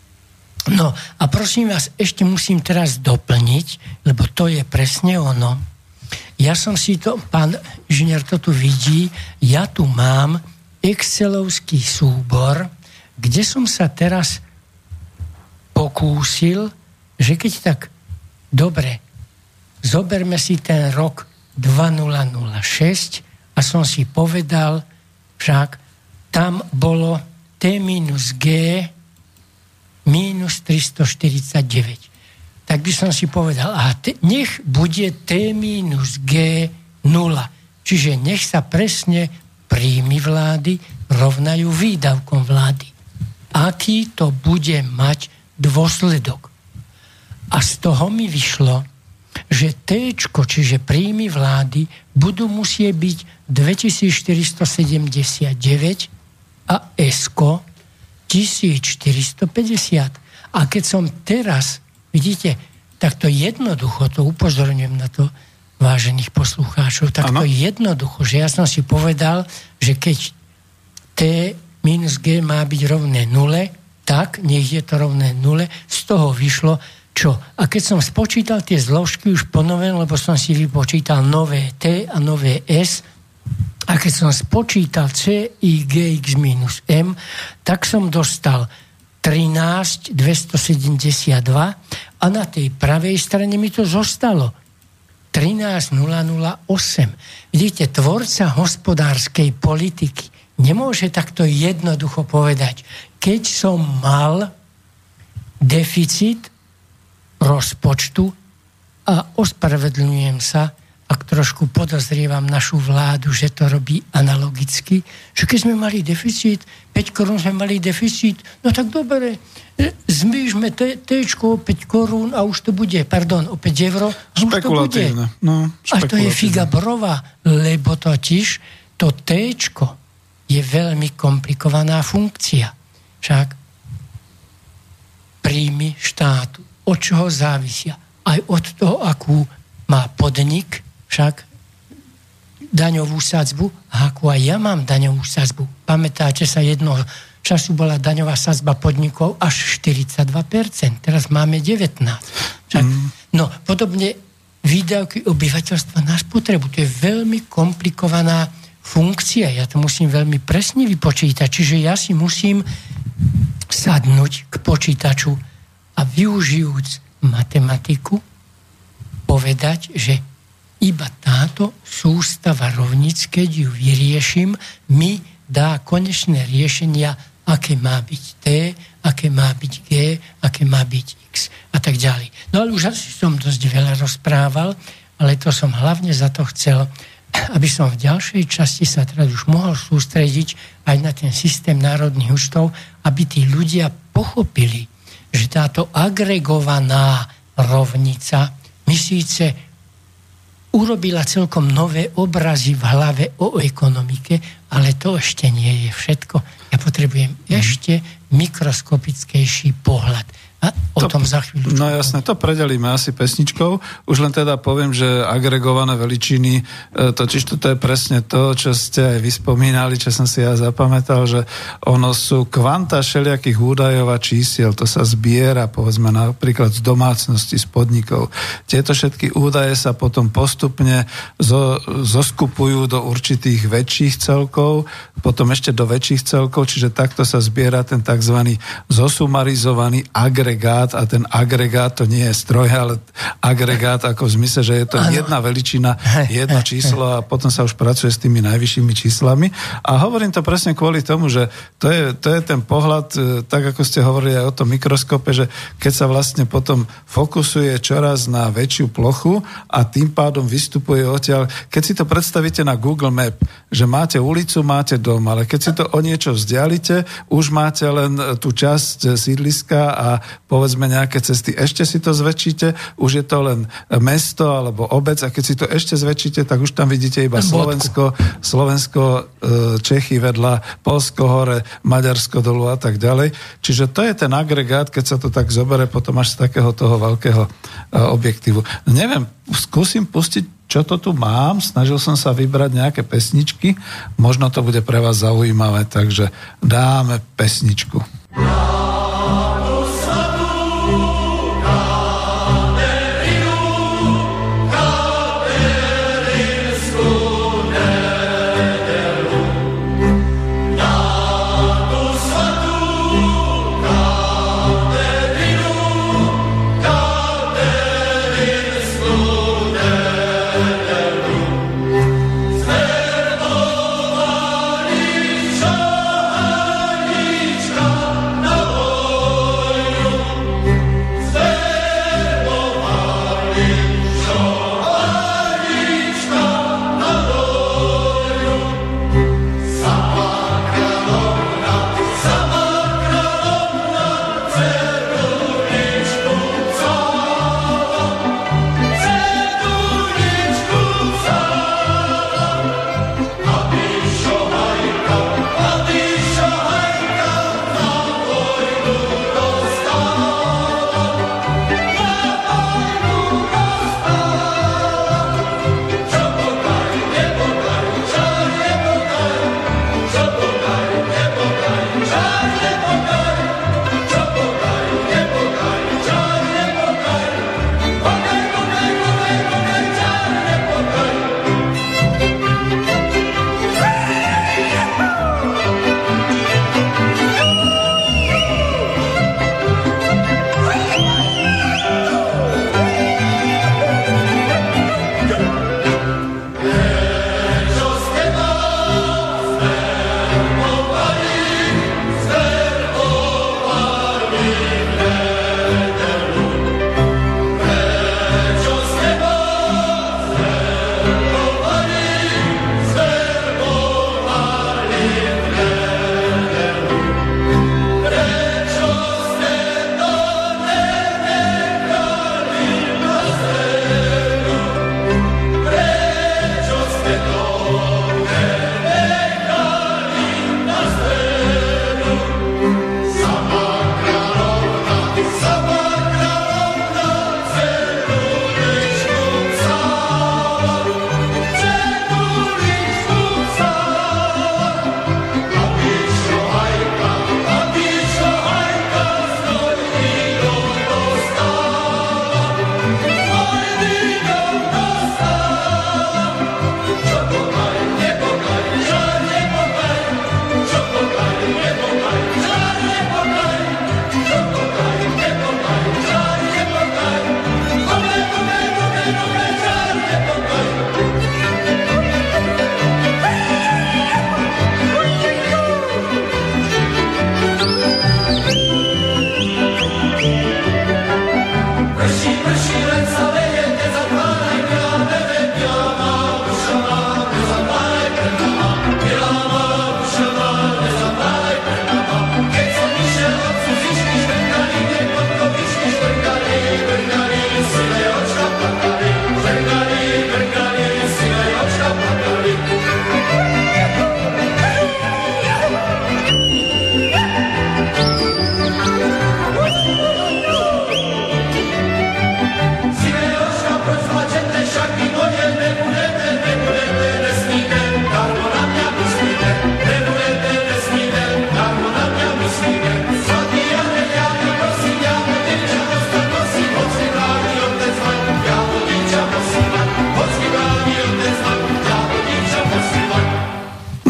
no a prosím vás, ešte musím teraz doplniť, lebo to je presne ono. Ja som si to, pán inžinier to tu vidí, ja tu mám excelovský súbor, kde som sa teraz pokúsil, že keď tak dobre, zoberme si ten rok dvetisícšesť a som si povedal, však tam bolo T minus G minus tristoštyridsaťdeväť. Tak by som si povedal, a te, nech bude T minus G nula. Čiže nech sa presne príjmy vlády rovnajú výdavkom vlády. Aký to bude mať dôsledok? A z toho mi vyšlo, že T, čiže príjmy vlády, budú musieť byť dvetisícštyristosedemdesiatdeväť a S tisícštyristopäťdesiat. A keď som teraz, vidíte, tak to jednoducho, to upozorňujem na to, vážených poslucháčov, tak ano. To jednoducho, že ja som si povedal, že keď T minus G má byť rovné nule, tak nech je to rovné nule, z toho vyšlo čo? A keď som spočítal tie zložky už ponoven, lebo som si vypočítal nové T a nové S, a keď som spočítal C, I, G, X minus M, tak som dostal trinásť dvestosedemdesiatdva a na tej pravej strane mi to zostalo trinásť nula nula osem. Vidíte, tvorca hospodárskej politiky nemôže takto jednoducho povedať, keď som mal deficit rozpočtu a ospravedlňujem sa, ak trošku podozrievam našu vládu, že to robí analogicky, že keď sme mali deficit, päť korún sme mali deficit, no tak dobre, zmýšme téčko o päť korún a už to bude, pardon, o päť eur, a už to bude. No, a to je figa brova, lebo totiž to téčko je veľmi komplikovaná funkcia. Však príjmy štátu, od čoho závisia? Aj od toho, akú má podnik, však daňovú sadzbu, a akú aj ja mám daňovú sadzbu. Pamätáte sa, jedno času bola daňová sadzba podnikov až štyridsaťdva percent. Teraz máme devätnásť percent. Však, mm. No, podobne výdavky obyvateľstva na spotrebu. To je veľmi komplikovaná funkcia. Ja to musím veľmi presne vypočítať. Čiže ja si musím sadnúť k počítaču a využijúc matematiku povedať, že iba táto sústava rovníc, keď ju vyriešim, mi dá konečné riešenia, aké má byť T, aké má byť G, aké má byť X a tak ďalej. No ale už asi som dosť veľa rozprával, ale to som hlavne za to chcel, aby som v ďalšej časti sa teraz už mohol sústrediť aj na ten systém národných účtov, aby tí ľudia pochopili, že táto agregovaná rovnica mi síce urobila celkom nové obrazy v hlave o ekonomike, ale to ešte nie je všetko. Ja potrebujem mm. ešte mikroskopickejší pohľad. A o to, tom za chvíľu. No jasné, to predelíme asi pesničkou. Už len teda poviem, že agregované veličiny, totiž toto je presne to, čo ste aj vyspomínali, čo som si ja zapamätal, že ono sú kvanta všelijakých údajov a čísiel, to sa zbiera, povedzme napríklad z domácnosti, z podnikov. Tieto všetky údaje sa potom postupne zo, zoskupujú do určitých väčších celkov, potom ešte do väčších celkov, čiže takto sa zbiera ten tzv. Zosumarizovaný agregát agregát a ten agregát to nie je stroj, ale agregát ako v zmysle, že je to ano. Jedna veličina, jedno číslo a potom sa už pracuje s tými najvyššími číslami. A hovorím to presne kvôli tomu, že to je, to je ten pohľad, tak ako ste hovorili aj o tom mikroskope, že keď sa vlastne potom fokusuje čoraz na väčšiu plochu a tým pádom vystupuje odtiaľ. Keď si to predstavíte na Google Map, že máte ulicu, máte dom, ale keď si to o niečo vzdialite, už máte len tú časť sídliska a povedzme nejaké cesty. Ešte si to zväčšíte, už je to len mesto alebo obec a keď si to ešte zväčšíte, tak už tam vidíte iba Slovensko, Slovensko, Čechy vedľa, Poľsko hore, Maďarsko dolu a tak ďalej. Čiže to je ten agregát, keď sa to tak zobere potom až z takého toho veľkého objektívu. Neviem, skúsim pustiť, čo to tu mám. Snažil som sa vybrať nejaké pesničky. Možno to bude pre vás zaujímavé, takže dáme pesničku.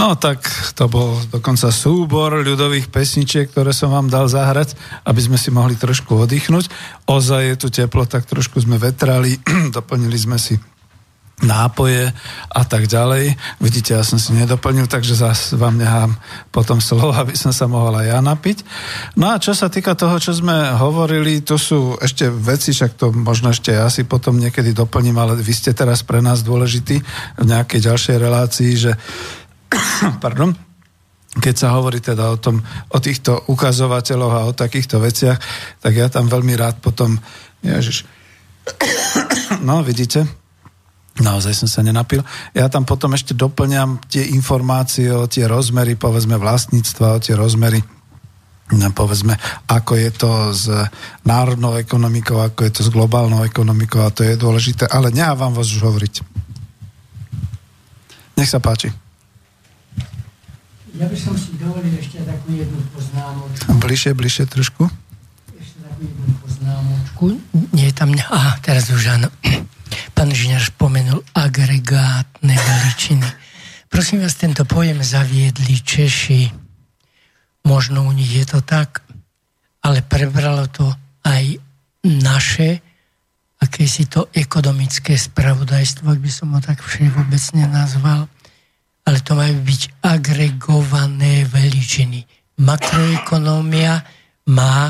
No tak to bol dokonca súbor ľudových pesničiek, ktoré som vám dal zahrať, aby sme si mohli trošku oddychnúť. Ozaj je tu teplo, tak trošku sme vetrali, doplnili sme si nápoje a tak ďalej. Vidíte, ja som si nedoplnil, takže zase vám nechám potom slovo, aby som sa mohol aj ja napiť. No a čo sa týka toho, čo sme hovorili, to sú ešte veci, však to možno ešte ja si potom niekedy doplním, ale vy ste teraz pre nás dôležití v nejakej ďalšej relácii, že pardon, keď sa hovorí teda o tom, o týchto ukazovateľoch a o takýchto veciach, tak ja tam veľmi rád potom, ježiš, no vidíte, naozaj som sa nenapil. Ja tam potom ešte doplňam tie informácie o tie rozmery, povedzme vlastníctva, o tie rozmery, povedzme, ako je to s národnou ekonomikou, ako je to s globálnou ekonomikou a to je dôležité, ale nechám vám vás už hovoriť. Nech sa páči. Ja by som si dovolil ešte takú jednu poznámočku. Bližšie, bližšie trošku. Ešte takú jednu poznámočku. Nie je tam... Aha, teraz už áno. Pán inžinier spomenul agregátne veličiny. Prosím vás, tento pojem zaviedli Češi. Možno u nich je to tak, ale prebralo to aj naše, akési to ekonomické spravodajstvo, ak by som ho tak všeobecne nazval. Ale to majú byť agregované veličiny. Makroekonómia má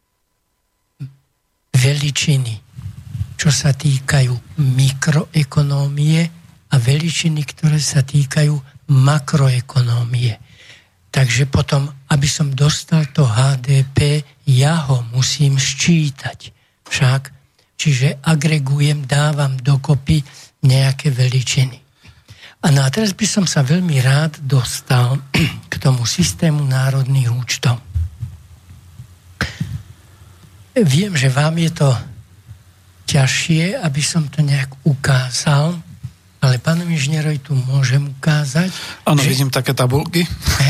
veličiny, čo sa týkajú mikroekonómie a veličiny, ktoré sa týkajú makroekonómie. Takže potom, aby som dostal to há dé pé, ja ho musím sčítať. Však, čiže agregujem, dávam dokopy nejaké veličiny. A no a teraz by som sa veľmi rád dostal k tomu systému národných účtov. Viem, že vám je to ťažšie, aby som to nejak ukázal, ale pánom inžinierovi tu môžem ukázať. Áno, vidím také tabulky.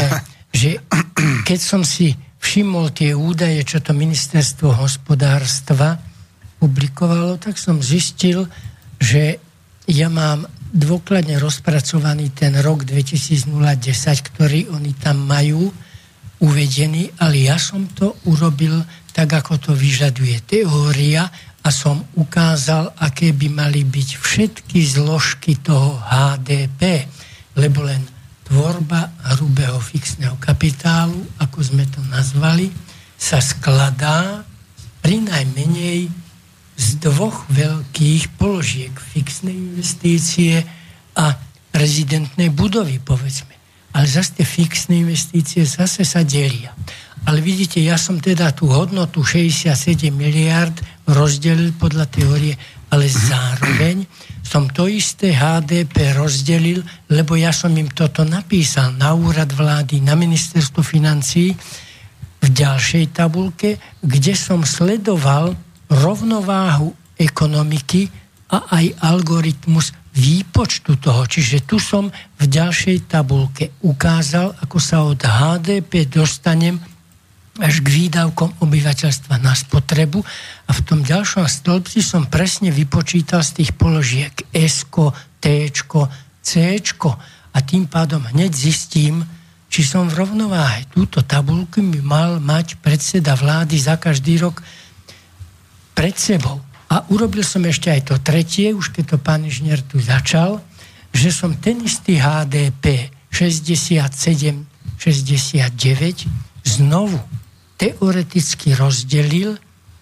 Že keď som si všimol tie údaje, čo to ministerstvo hospodárstva publikovalo, tak som zistil, že ja mám dôkladne rozpracovaný ten rok dvetisícdesať, ktorý oni tam majú uvedený, ale ja som to urobil tak, ako to vyžaduje teória a som ukázal, aké by mali byť všetky zložky toho há dé pé, lebo len tvorba hrubého fixného kapitálu, ako sme to nazvali, sa skladá pri najmenej z dvoch veľkých položiek. Fixné investície a rezidentné budovy, povedzme. Ale zase tie fixné investície zase sa delia. Ale vidíte, ja som teda tú hodnotu šesťdesiatsedem miliárd rozdelil podľa teórie, ale zároveň som to isté há dé pé rozdelil, lebo ja som im toto napísal na úrad vlády, na ministerstvo financií v ďalšej tabulke, kde som sledoval rovnováhu ekonomiky a aj algoritmus výpočtu toho. Čiže tu som v ďalšej tabulke ukázal, ako sa od há dé pé dostanem až k výdavkom obyvateľstva na spotrebu a v tom ďalšom stĺpci som presne vypočítal z tých položiek S-ko, T-čko, C-čko a tým pádom hneď zistím, či som v rovnováhe. Túto tabulku by mal mať predseda vlády za každý rok pred sebou. A urobil som ešte aj to tretie, už keď to pán inžinier tu začal, že som ten istý há dé pé šesťdesiatsedem šesťdesiatdeväť znovu teoreticky rozdelil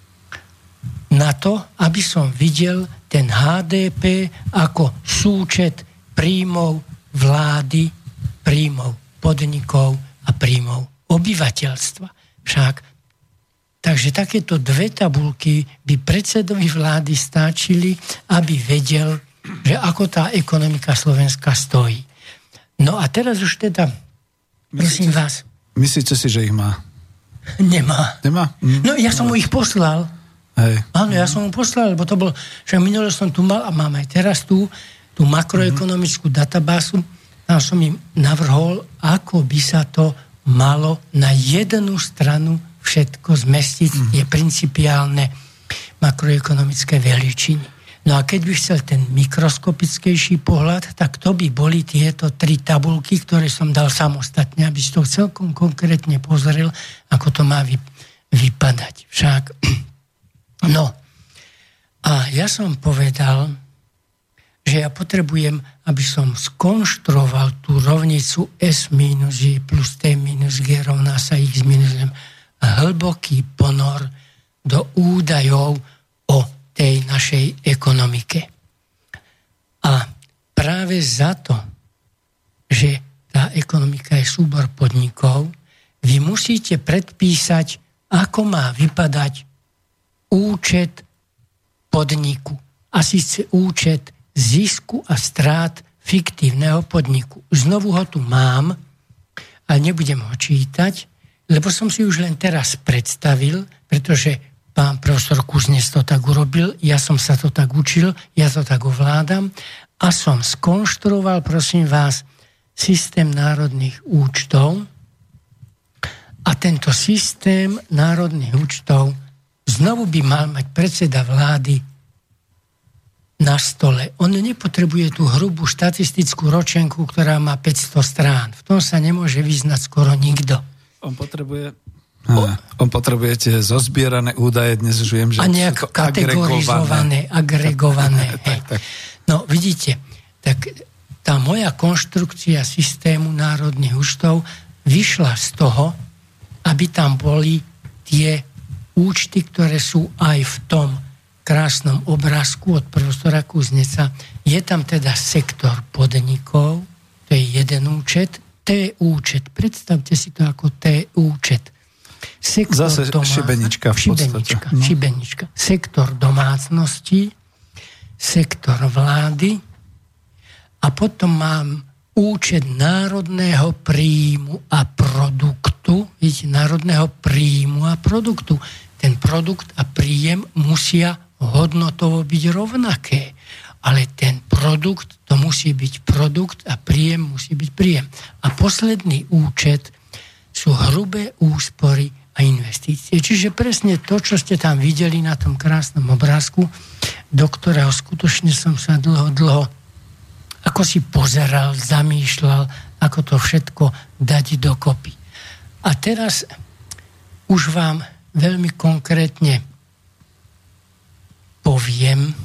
na to, aby som videl ten há dé pé ako súčet príjmov vlády, príjmov podnikov a príjmov obyvateľstva. Však takže takéto dve tabulky by predsedovi vlády stáčili, aby vedel, že ako tá ekonomika Slovenska stojí. No a teraz už teda, prosím myslíte, vás. Myslíte si, že ich má? Nemá. Nemá? Hm. No ja som mu ich poslal. Hej. Áno, ja som mu poslal, lebo to bol, že minule som tu mal a mám aj teraz tú, tú makroekonomickú mm-hmm. databázu, a som im navrhol, ako by sa to malo na jednu stranu všetko zmestiť, mm-hmm. je principiálne makroekonomické veličiny. No a keď by chcel ten mikroskopickejší pohľad, tak to by boli tieto tri tabulky, ktoré som dal samostatne, aby si to celkom konkrétne pozrel, ako to má vy, vypadať. Však, no, a ja som povedal, že ja potrebujem, aby som skonštruoval tú rovnicu S minus J plus T minus G rovná sa X minus M, hlboký ponor do údajov o tej našej ekonomike. A práve za to, že tá ekonomika je súbor podnikov, vy musíte predpísať, ako má vypadať účet podniku. A síce účet zisku a strát fiktívneho podniku. Znovu ho tu mám, ale nebudem ho čítať, lebo som si už len teraz predstavil, pretože pán profesor Kuznec to tak urobil, ja som sa to tak učil, ja to tak ovládam a som skonštruoval, prosím vás, systém národných účtov a tento systém národných účtov znovu by mal mať predseda vlády na stole. On nepotrebuje tú hrubú štatistickú ročenku, ktorá má päťsto strán. V tom sa nemôže vyznať skoro nikto. On potrebuje... Á, on potrebuje tie zozbierané údaje, dnes už viem, že a nejak kategorizované, agregované. tak, tak. No vidíte, tak tá moja konštrukcia systému národných účtov vyšla z toho, aby tam boli tie účty, ktoré sú aj v tom krásnom obrázku od profesora Kuzneca. Je tam teda sektor podnikov, to je jeden účet, T účet, predstavte si to ako T účet. Sektor Zase domá... šibenička v podstate. Šibenička, no. šibenička. Sektor domácnosti, sektor vlády a potom mám účet národného príjmu a produktu. Vidíte, národného príjmu a produktu. Ten produkt a príjem musia hodnotovo byť rovnaké. Ale ten produkt, to musí byť produkt a príjem musí byť príjem. A posledný účet sú hrubé úspory a investície. Čiže presne to, čo ste tam videli na tom krásnom obrázku, do ktorého skutočne som sa dlho, dlho ako si pozeral, zamýšľal, ako to všetko dať dokopy. A teraz už vám veľmi konkrétne poviem,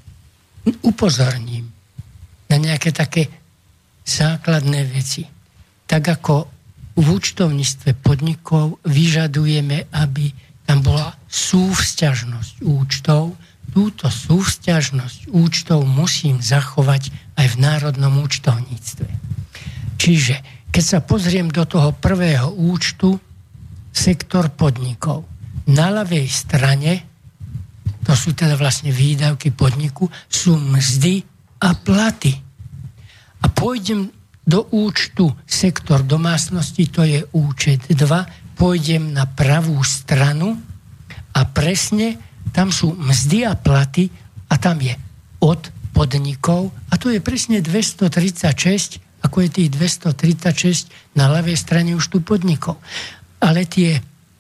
upozorním na nejaké také základné veci. Tak ako v účtovníctve podnikov vyžadujeme, aby tam bola súvzťažnosť účtov. Túto súvzťažnosť účtov musím zachovať aj v národnom účtovníctve. Čiže, keď sa pozriem do toho prvého účtu, sektor podnikov. Na ľavej strane, to sú teda vlastne výdavky podniku, sú mzdy a platy. A pôjdem do účtu sektor domácnosti, to je účet dva, pôjdem na pravú stranu a presne tam sú mzdy a platy a tam je od podnikov a to je presne dvestotridsaťšesť, ako je tých dvestotridsaťšesť na ľavej strane účtu podnikov. Ale tie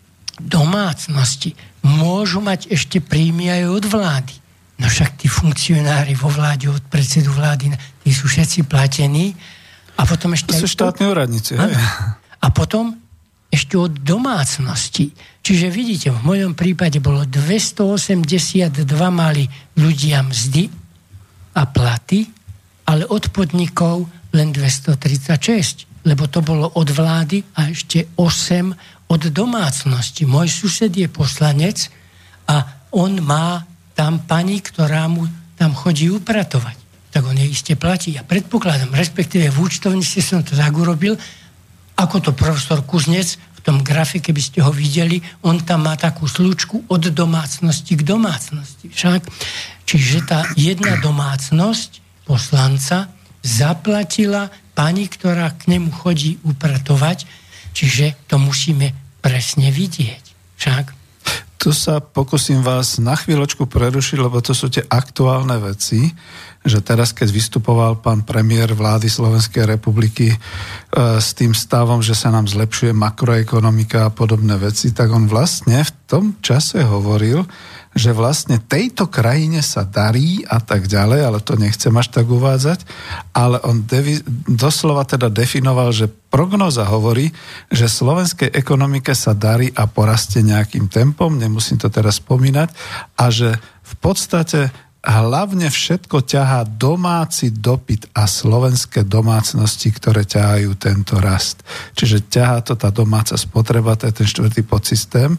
domácnosti môžu mať ešte príjmy aj od vlády. No však tí funkcionári vo vláde od predsedu vlády, tí sú všetci platení. A potom ešte... To sú štátni úradníci. A potom ešte od domácnosti. Čiže vidíte, v mojom prípade bolo dvestoosemdesiatdva mali ľudia mzdy a platy, ale od podnikov len dvestotridsaťšesť, lebo to bolo od vlády a ešte osem od domácnosti. Môj sused je poslanec a on má tam pani, ktorá mu tam chodí upratovať. Tak on je iste platí. Ja predpokladám, respektíve v účtovníctve som to tak urobil, ako to profesor Kuznec v tom grafe, keby ste ho videli, on tam má takú slučku od domácnosti k domácnosti. Však, čiže tá jedna domácnosť poslanca zaplatila pani, ktorá k nemu chodí upratovať, čiže to musíme presne vidieť. Však? Tu sa pokúsim vás na chvíľočku prerušiť, lebo to sú tie aktuálne veci, že teraz, keď vystupoval pán premiér vlády Slovenskej republiky e, s tým stavom, že sa nám zlepšuje makroekonomika a podobné veci, tak on vlastne v tom čase hovoril, že vlastne tejto krajine sa darí a tak ďalej, ale to nechcem až tak uvádzať, ale on devi, doslova teda definoval, že prognóza hovorí, že slovenskej ekonomike sa darí a porastie nejakým tempom, nemusím to teraz spomínať, a že v podstate hlavne všetko ťahá domáci dopyt a slovenské domácnosti, ktoré ťahajú tento rast. Čiže ťahá to tá domáca spotreba, to je ten štvrtý podsystém.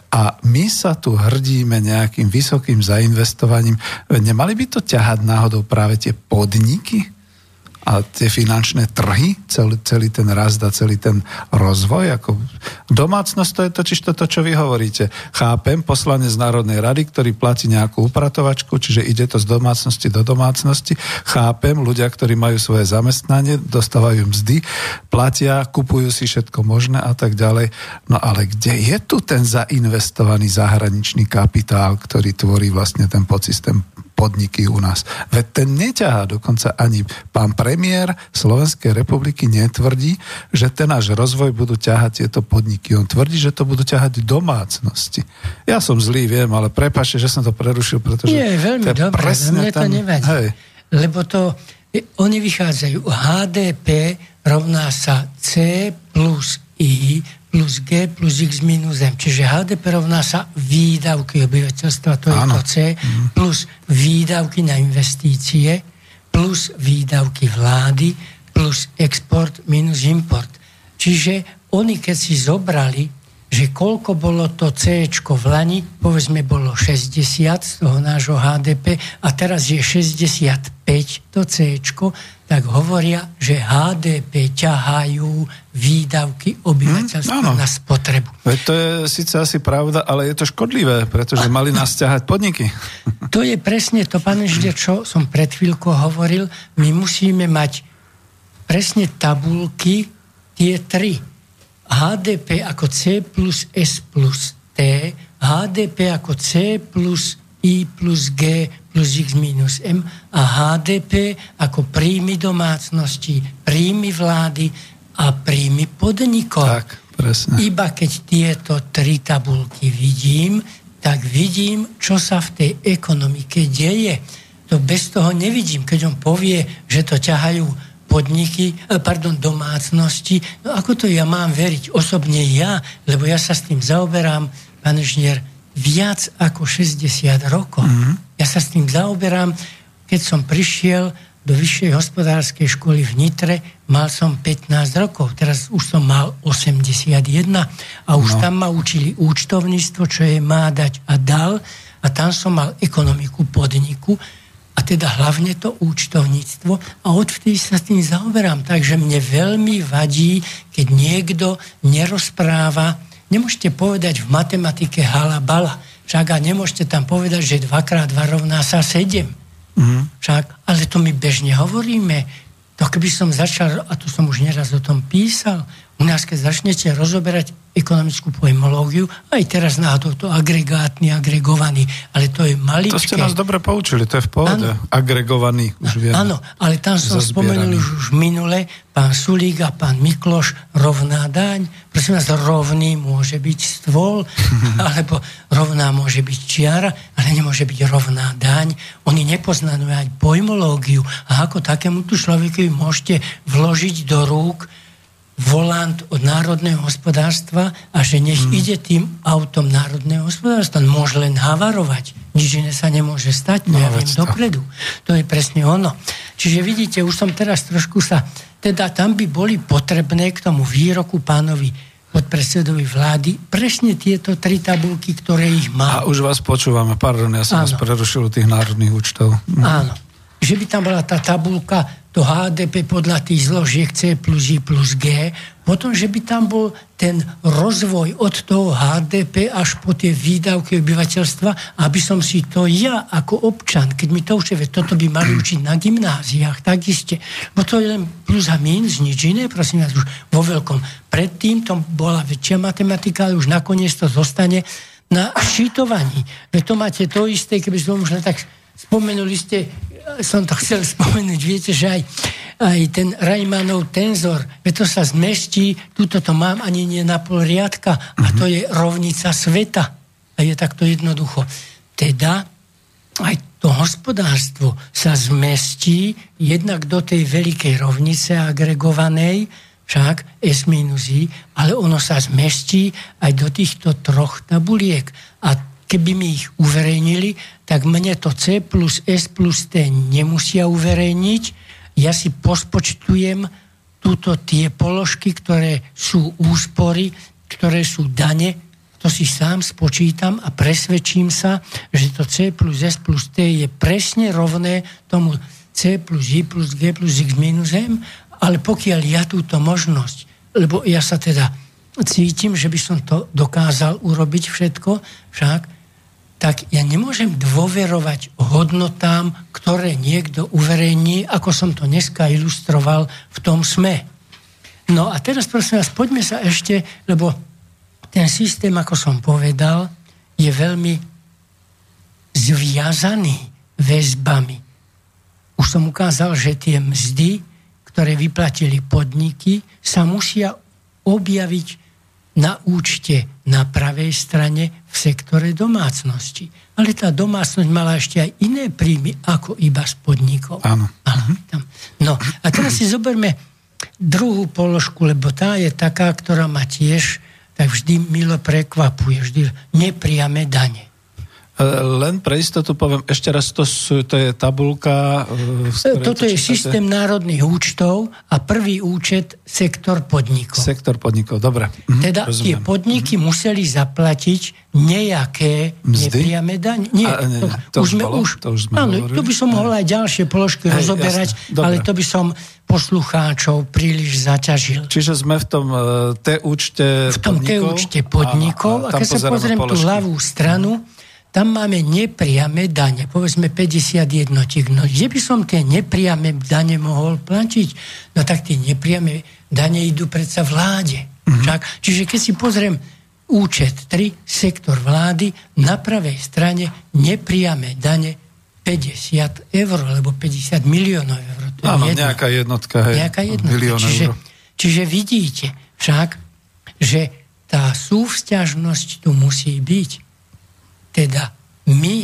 A my sa tu hrdíme nejakým vysokým zainvestovaním. Nemali by to ťahať náhodou práve tie podniky a tie finančné trhy, celý, celý ten rast a celý ten rozvoj? Ako domácnosť, to je totiž to, čo vy hovoríte. Chápem, poslanec Národnej rady, ktorý platí nejakú upratovačku, čiže ide to z domácnosti do domácnosti. Chápem, ľudia, ktorí majú svoje zamestnanie, dostávajú mzdy, platia, kupujú si všetko možné a tak ďalej. No ale kde je tu ten zainvestovaný zahraničný kapitál, ktorý tvorí vlastne ten podsystém podniky u nás? Veď ten neťahá, dokonca ani pán premiér Slovenskej republiky netvrdí, že ten náš rozvoj budú ťahať tieto podniky. On tvrdí, že to budú ťahať domácnosti. Ja som zlý, viem, ale prepáčte, že som to prerušil, pretože... Nie, veľmi to dobre, mne to nevadí. Hej. Lebo to, oni vychádzajú, há dé pé rovná sa C plus I plus G plus X minus M. Čiže há dé pé rovná sa výdavky obyvateľstva, to je to C, plus výdavky na investície, plus výdavky vlády, plus export minus import. Čiže oni, keď si zobrali, že koľko bolo to Cčko v lani, povedzme bolo šesťdesiat z toho nášho há dé pé a teraz je šesťdesiatpäť to Cčko, tak hovoria, že há dé pé ťahajú výdavky obyvateľstva hmm, na spotrebu. Veď to je síce asi pravda, ale je to škodlivé, pretože a, mali nás ťahať podniky. To je presne to, pán inžinier, čo som pred chvíľkou hovoril. My musíme mať presne tabulky, tie tri. há dé pé ako C plus S plus T, há dé pé ako C plus I plus G plus X minus M a há dé pé ako príjmy domácnosti, príjmy vlády a príjmy podnikov. Tak, presne. Iba keď tieto tri tabulky vidím, tak vidím, čo sa v tej ekonomike deje. To bez toho nevidím. Keď on povie, že to ťahajú podniky, pardon, domácnosti, no ako to ja mám veriť? Osobne ja, lebo ja sa s tým zaoberám, pán inžinier, viac ako šesťdesiat rokov. Mm-hmm. Ja sa s tým zaoberám, keď som prišiel do vyššej hospodárskej školy v Nitre, mal som pätnásť rokov, teraz už som mal osemdesiatjeden a už no. tam ma učili účtovníctvo, čo je má dať a dal, a tam som mal ekonomiku podniku, a teda hlavne to účtovníctvo, a odvtedy sa s tým zaoberám. Takže mne veľmi vadí, keď niekto nerozpráva. Nemôžete povedať v matematike hala bala, však a nemôžete tam povedať, že dva krát dva rovná sa sedem. Mm. Však, ale to my bežne hovoríme. To keby som začal, a to som už neraz o tom písal, u nás, keď začnete rozoberať ekonomickú pojmológiu, aj teraz náhodou to agregátny, agregovaný, ale to je maličké. To ste nás dobre poučili, to je v pohode. Ano. Agregovaný, už vieme. Áno, ale tam som spomenul už, už minule, pán Sulík a pán Mikloš, rovná daň. Prosím vás, rovný môže byť stôl, alebo rovná môže byť čiara, ale nemôže byť rovná daň. Oni nepoznajú aj pojmológiu. A ako takému tu človekovi môžete vložiť do rúk volant od národného hospodárstva a že nech mm. ide tým autom národného hospodárstva. Môže len havarovať. Nič iné sa nemôže stať, no, ja viem to. dopredu. To je presne ono. Čiže vidíte, už som teraz trošku sa... Teda tam by boli potrebné k tomu výroku pánovi podpredsedovi vlády presne tieto tri tabulky, ktoré ich má. A už vás počúvame, pardon, ja som Áno. vás prerušil u tých národných účtov. Mm. Áno. Že by tam bola tá tabulka, to há dé pé podľa tých zložiek C plus I plus G, potom, že by tam bol ten rozvoj od toho há dé pé až po tie výdavky obyvateľstva, aby som si to ja ako občan, keď mi to už je, toto by mali učiť na gymnáziách, tak iste. Bo to je len plus a minus, nič iné, prosím vás, už vo veľkom. Predtým to bola väčšia matematika, ale už nakoniec to zostane na šítovaní. Veď to máte to isté, keby som už len tak spomenuli ste, som to chcel spomenúť, viete, že aj, aj ten Rajmanov tenzor, veď to sa zmestí, túto to mám ani nie na pol riadka, a to je rovnica sveta. A je takto jednoducho. teda aj to hospodárstvo sa zmestí jednak do tej veľkej rovnice agregovanej, však S minus I, ale ono sa zmestí aj do týchto troch tabuliek. A keby mi ich uverejnili, tak mne to C plus S plus T nemusia uverejniť. Ja si pospočtujem túto tie položky, ktoré sú úspory, ktoré sú dane, to si sám spočítam a presvedčím sa, že to C plus S plus T je presne rovné tomu C plus I plus G plus X minus M, ale pokiaľ ja túto možnosť, lebo ja sa teda cítim, že by som to dokázal urobiť všetko, však, tak ja nemôžem dôverovať hodnotám, ktoré niekto uverejní, ako som to dneska ilustroval v tom SME. No a teraz prosím vás, poďme sa ešte, lebo ten systém, ako som povedal, je veľmi zviazaný väzbami. Už som ukázal, že tie mzdy, ktoré vyplatili podniky, sa musia objaviť na účte na pravej strane v sektore domácnosti. Ale tá domácnosť mala ešte aj iné príjmy, ako iba z podnikov. Áno. Tam. No a teraz si zoberme druhú položku, lebo tá je taká, ktorá ma tiež tak vždy milo prekvapuje, vždy nepriame dane. Len pre istotu poviem, ešte raz, to, sú, to je tabulka... Toto je systém národných účtov a prvý účet sektor podnikov. Sektor podnikov, dobre. Mhm, teda rozumiem. Tie podniky mhm. museli zaplatiť nejaké mzdy? Nepriame dane. Nie, a, nie, to, to, už sme, už, to už sme áno, tu by som mohol aj ďalšie položky Hej, rozoberať, ale to by som poslucháčov príliš zaťažil. Čiže sme v tom T-účte podnikov. V tom T-účte podnikov a, a, a keď sa pozriem položky. Tú ľavú stranu, tam máme nepriame dane, povedzme päťdesiat jednotiek. No kde by som tie nepriame dane mohol platiť? No tak tie nepriame dane idú predsa vláde. Mm-hmm. Čiže keď si pozriem účet tri, sektor vlády, na pravej strane nepriame dane päťdesiat eur, alebo päťdesiat miliónov eur. Áno, jedno. nejaká jednotka. Hej, nejaká jednotka. Čiže, čiže vidíte však, že tá súvzťažnosť tu musí byť. Teda my,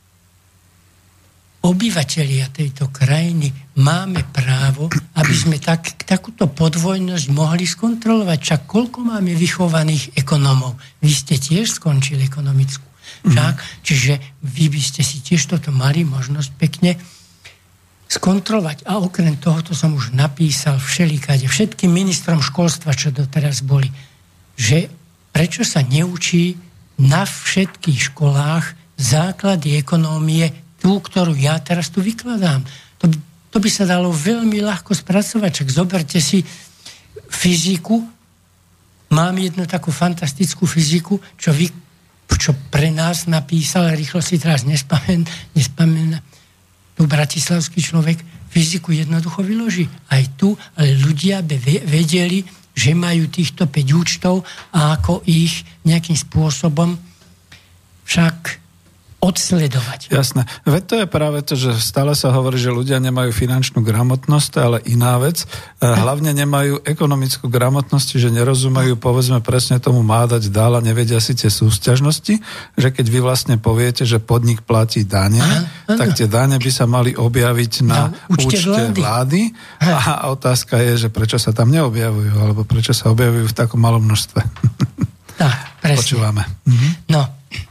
obyvatelia tejto krajiny, máme právo, aby sme tak, takúto podvojnosť mohli skontrolovať. Čak koľko máme vychovaných ekonómov? Vy ste tiež skončili ekonomickú. Však? Mm. Čiže vy by ste si tiež toto mali možnosť pekne skontrolovať. A okrem toho, to som už napísal všelikade, všetkým ministrom školstva, čo doteraz boli, že prečo sa neučí na všetkých školách základy ekonómie, tú, ktorú ja teraz tu vykladám. To, to by sa dalo veľmi ľahko spracovať. Čak zoberte si fyziku. Mám jednu takú fantastickú fyziku, čo, vy, čo pre nás napísal, rýchlo si teraz nespamen, nespamen, tu bratislavský človek fyziku jednoducho vyloží. Aj tu, ale ľudia by vedeli, že majú týchto päť účtov a ako ich nejakým spôsobom však odsledovať. Jasné. Veď to je práve to, že stále sa hovorí, že ľudia nemajú finančnú gramotnosť, ale iná vec. Hlavne nemajú ekonomickú gramotnosť, že nerozumejú, povedzme, presne tomu má dať dál a nevedia si tie súsťažnosti, že keď vy vlastne poviete, že podnik platí dane, aha, tak tie dane by sa mali objaviť na, na účte, účte vlády. vlády. A otázka je, že prečo sa tam neobjavujú, alebo prečo sa objavujú v takom malom množstve. Tak, presne. Počúvame. Mhm. No,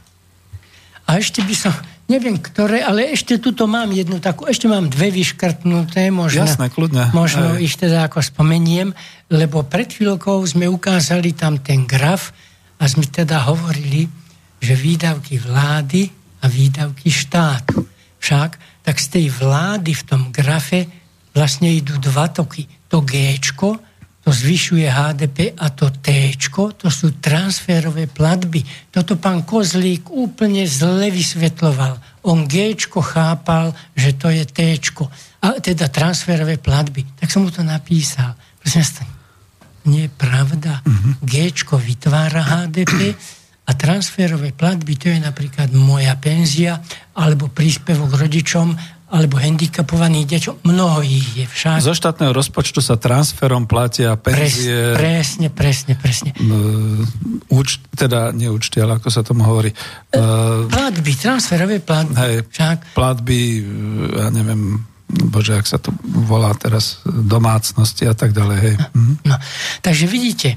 a ešte by som, neviem ktoré, ale ešte tuto mám jednu takú, ešte mám dve vyškrtnuté, možno, Jasné, kľudne. možno Aj. ich teda ako spomeniem, lebo pred chvíľkou sme ukázali tam ten graf a sme teda hovorili, že výdavky vlády a výdavky štátu. Však, tak z tej vlády v tom grafe vlastne idú dva toky. To Géčko, to zvyšuje há dé pé a to Téčko, to sú transferové platby. Toto pán Kozlík úplne zle vysvetľoval. On Géčko chápal, že to je Téčko. A teda transferové platby. Tak som mu to napísal. Prosím vás, to nie je pravda. Uh-huh. Géčko vytvára há dé pé a transferové platby, to je napríklad moja penzia alebo príspevok rodičom alebo handicapovaných deťom. Mnoho ich je však. Zo štátneho rozpočtu sa transferom platia penzie. Presne, presne, presne. Úč, teda nie účty, ale ako sa tomu hovorí. Platby, transferové platby. Hej, však. Platby, ja neviem, bože, ak sa to volá teraz, domácnosti a tak ďalej. Hej. No, no. Takže vidíte,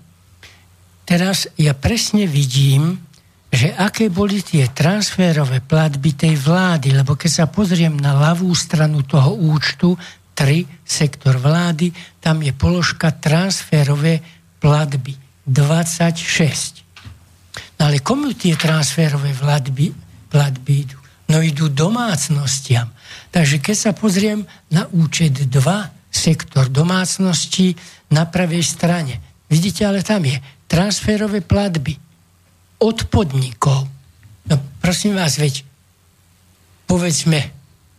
teraz ja presne vidím, že aké boli tie transferové platby tej vlády, lebo keď sa pozriem na ľavú stranu toho účtu, tri, sektor vlády, tam je položka transferové platby, dvadsaťšesť. No ale komu tie transferové platby, platby idú? No idú domácnostiam. Takže keď sa pozriem na účet dva, sektor domácnosti na pravej strane, vidíte, ale tam je transferové platby od podnikov. No prosím vás, veď povedzme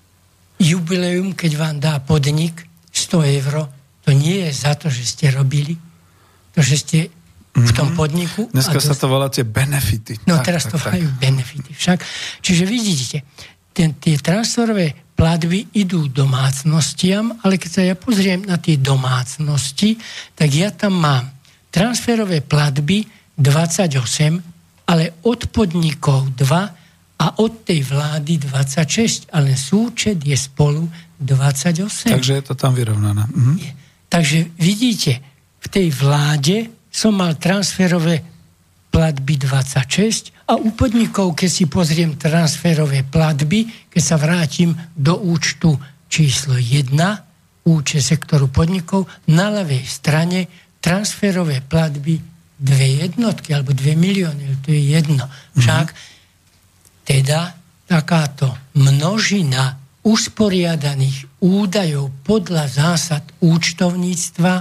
jubileum, keď vám dá podnik sto eur, to nie je za to, že ste robili, to, že ste v tom podniku. Dneska to... sa to volá tie benefity. No tak, teraz tak, to volajú benefity však. Čiže vidíte, ten, tie transferové platby idú domácnostiam, ale keď sa ja pozriem na tie domácnosti, tak ja tam mám transferové platby dvadsaťosem, ale od podnikov dva a od tej vlády dvadsaťšesť, ale súčet je spolu dvadsaťosem. Takže je to tam vyrovnané. Mhm. Takže vidíte, v tej vláde som mal transferové platby dvadsaťšesť a u podnikov, keď si pozriem transferové platby, keď sa vrátim do účtu číslo jedna, účet sektoru podnikov, na ľavej strane transferové platby dve jednotky, alebo dve milióny, to je jedno. Však mm-hmm. teda takáto množina usporiadaných údajov podľa zásad účtovníctva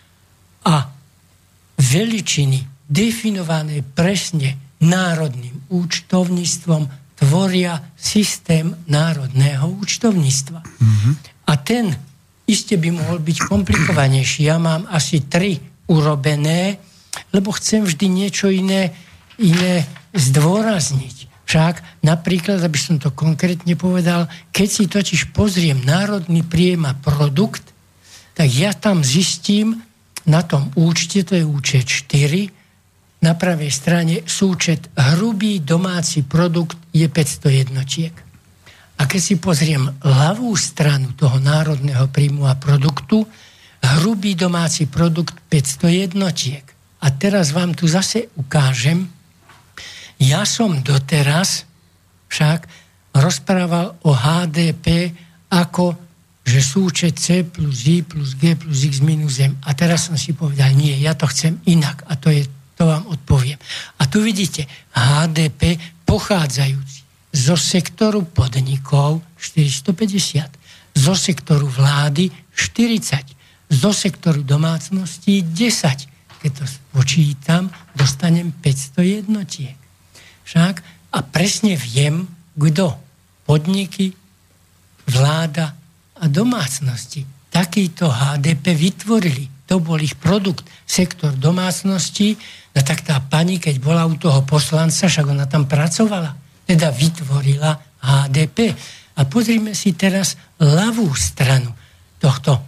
a veličiny definované presne národným účtovníctvom tvoria systém národného účtovníctva. Mm-hmm. A ten iste by mohol byť komplikovanejší. Ja mám asi tri urobené, lebo chcem vždy niečo iné, iné zdôrazniť. Však napríklad, aby som to konkrétne povedal, keď si totiž pozriem národný príjem a produkt, tak ja tam zistím na tom účte, to je účet štyri, na pravej strane súčet hrubý domáci produkt je päťsto jednotiek. A keď si pozriem ľavú stranu toho národného príjmu a produktu, hrubý domáci produkt päťsto jednotiek. A teraz vám tu zase ukážem, ja som doteraz však rozprával o há dé pé ako, že súčet C plus I plus G plus X minus M. A teraz som si povedal, nie, ja to chcem inak. A to, je, to vám odpoviem. A tu vidíte há dé pé pochádzajúci zo sektoru podnikov štyristopäťdesiat, zo sektoru vlády štyridsať, zo sektoru domácností desať. Keď to počítam, dostanem päťsto jednotiek. Však a presne viem, kto podniky, vláda a domácnosti takýto há dé pé vytvorili. To bol ich produkt, sektor domácnosti. No tak tá pani, keď bola u toho poslanca, však ona tam pracovala, teda vytvorila há dé pé. A pozrime si teraz ľavú stranu tohto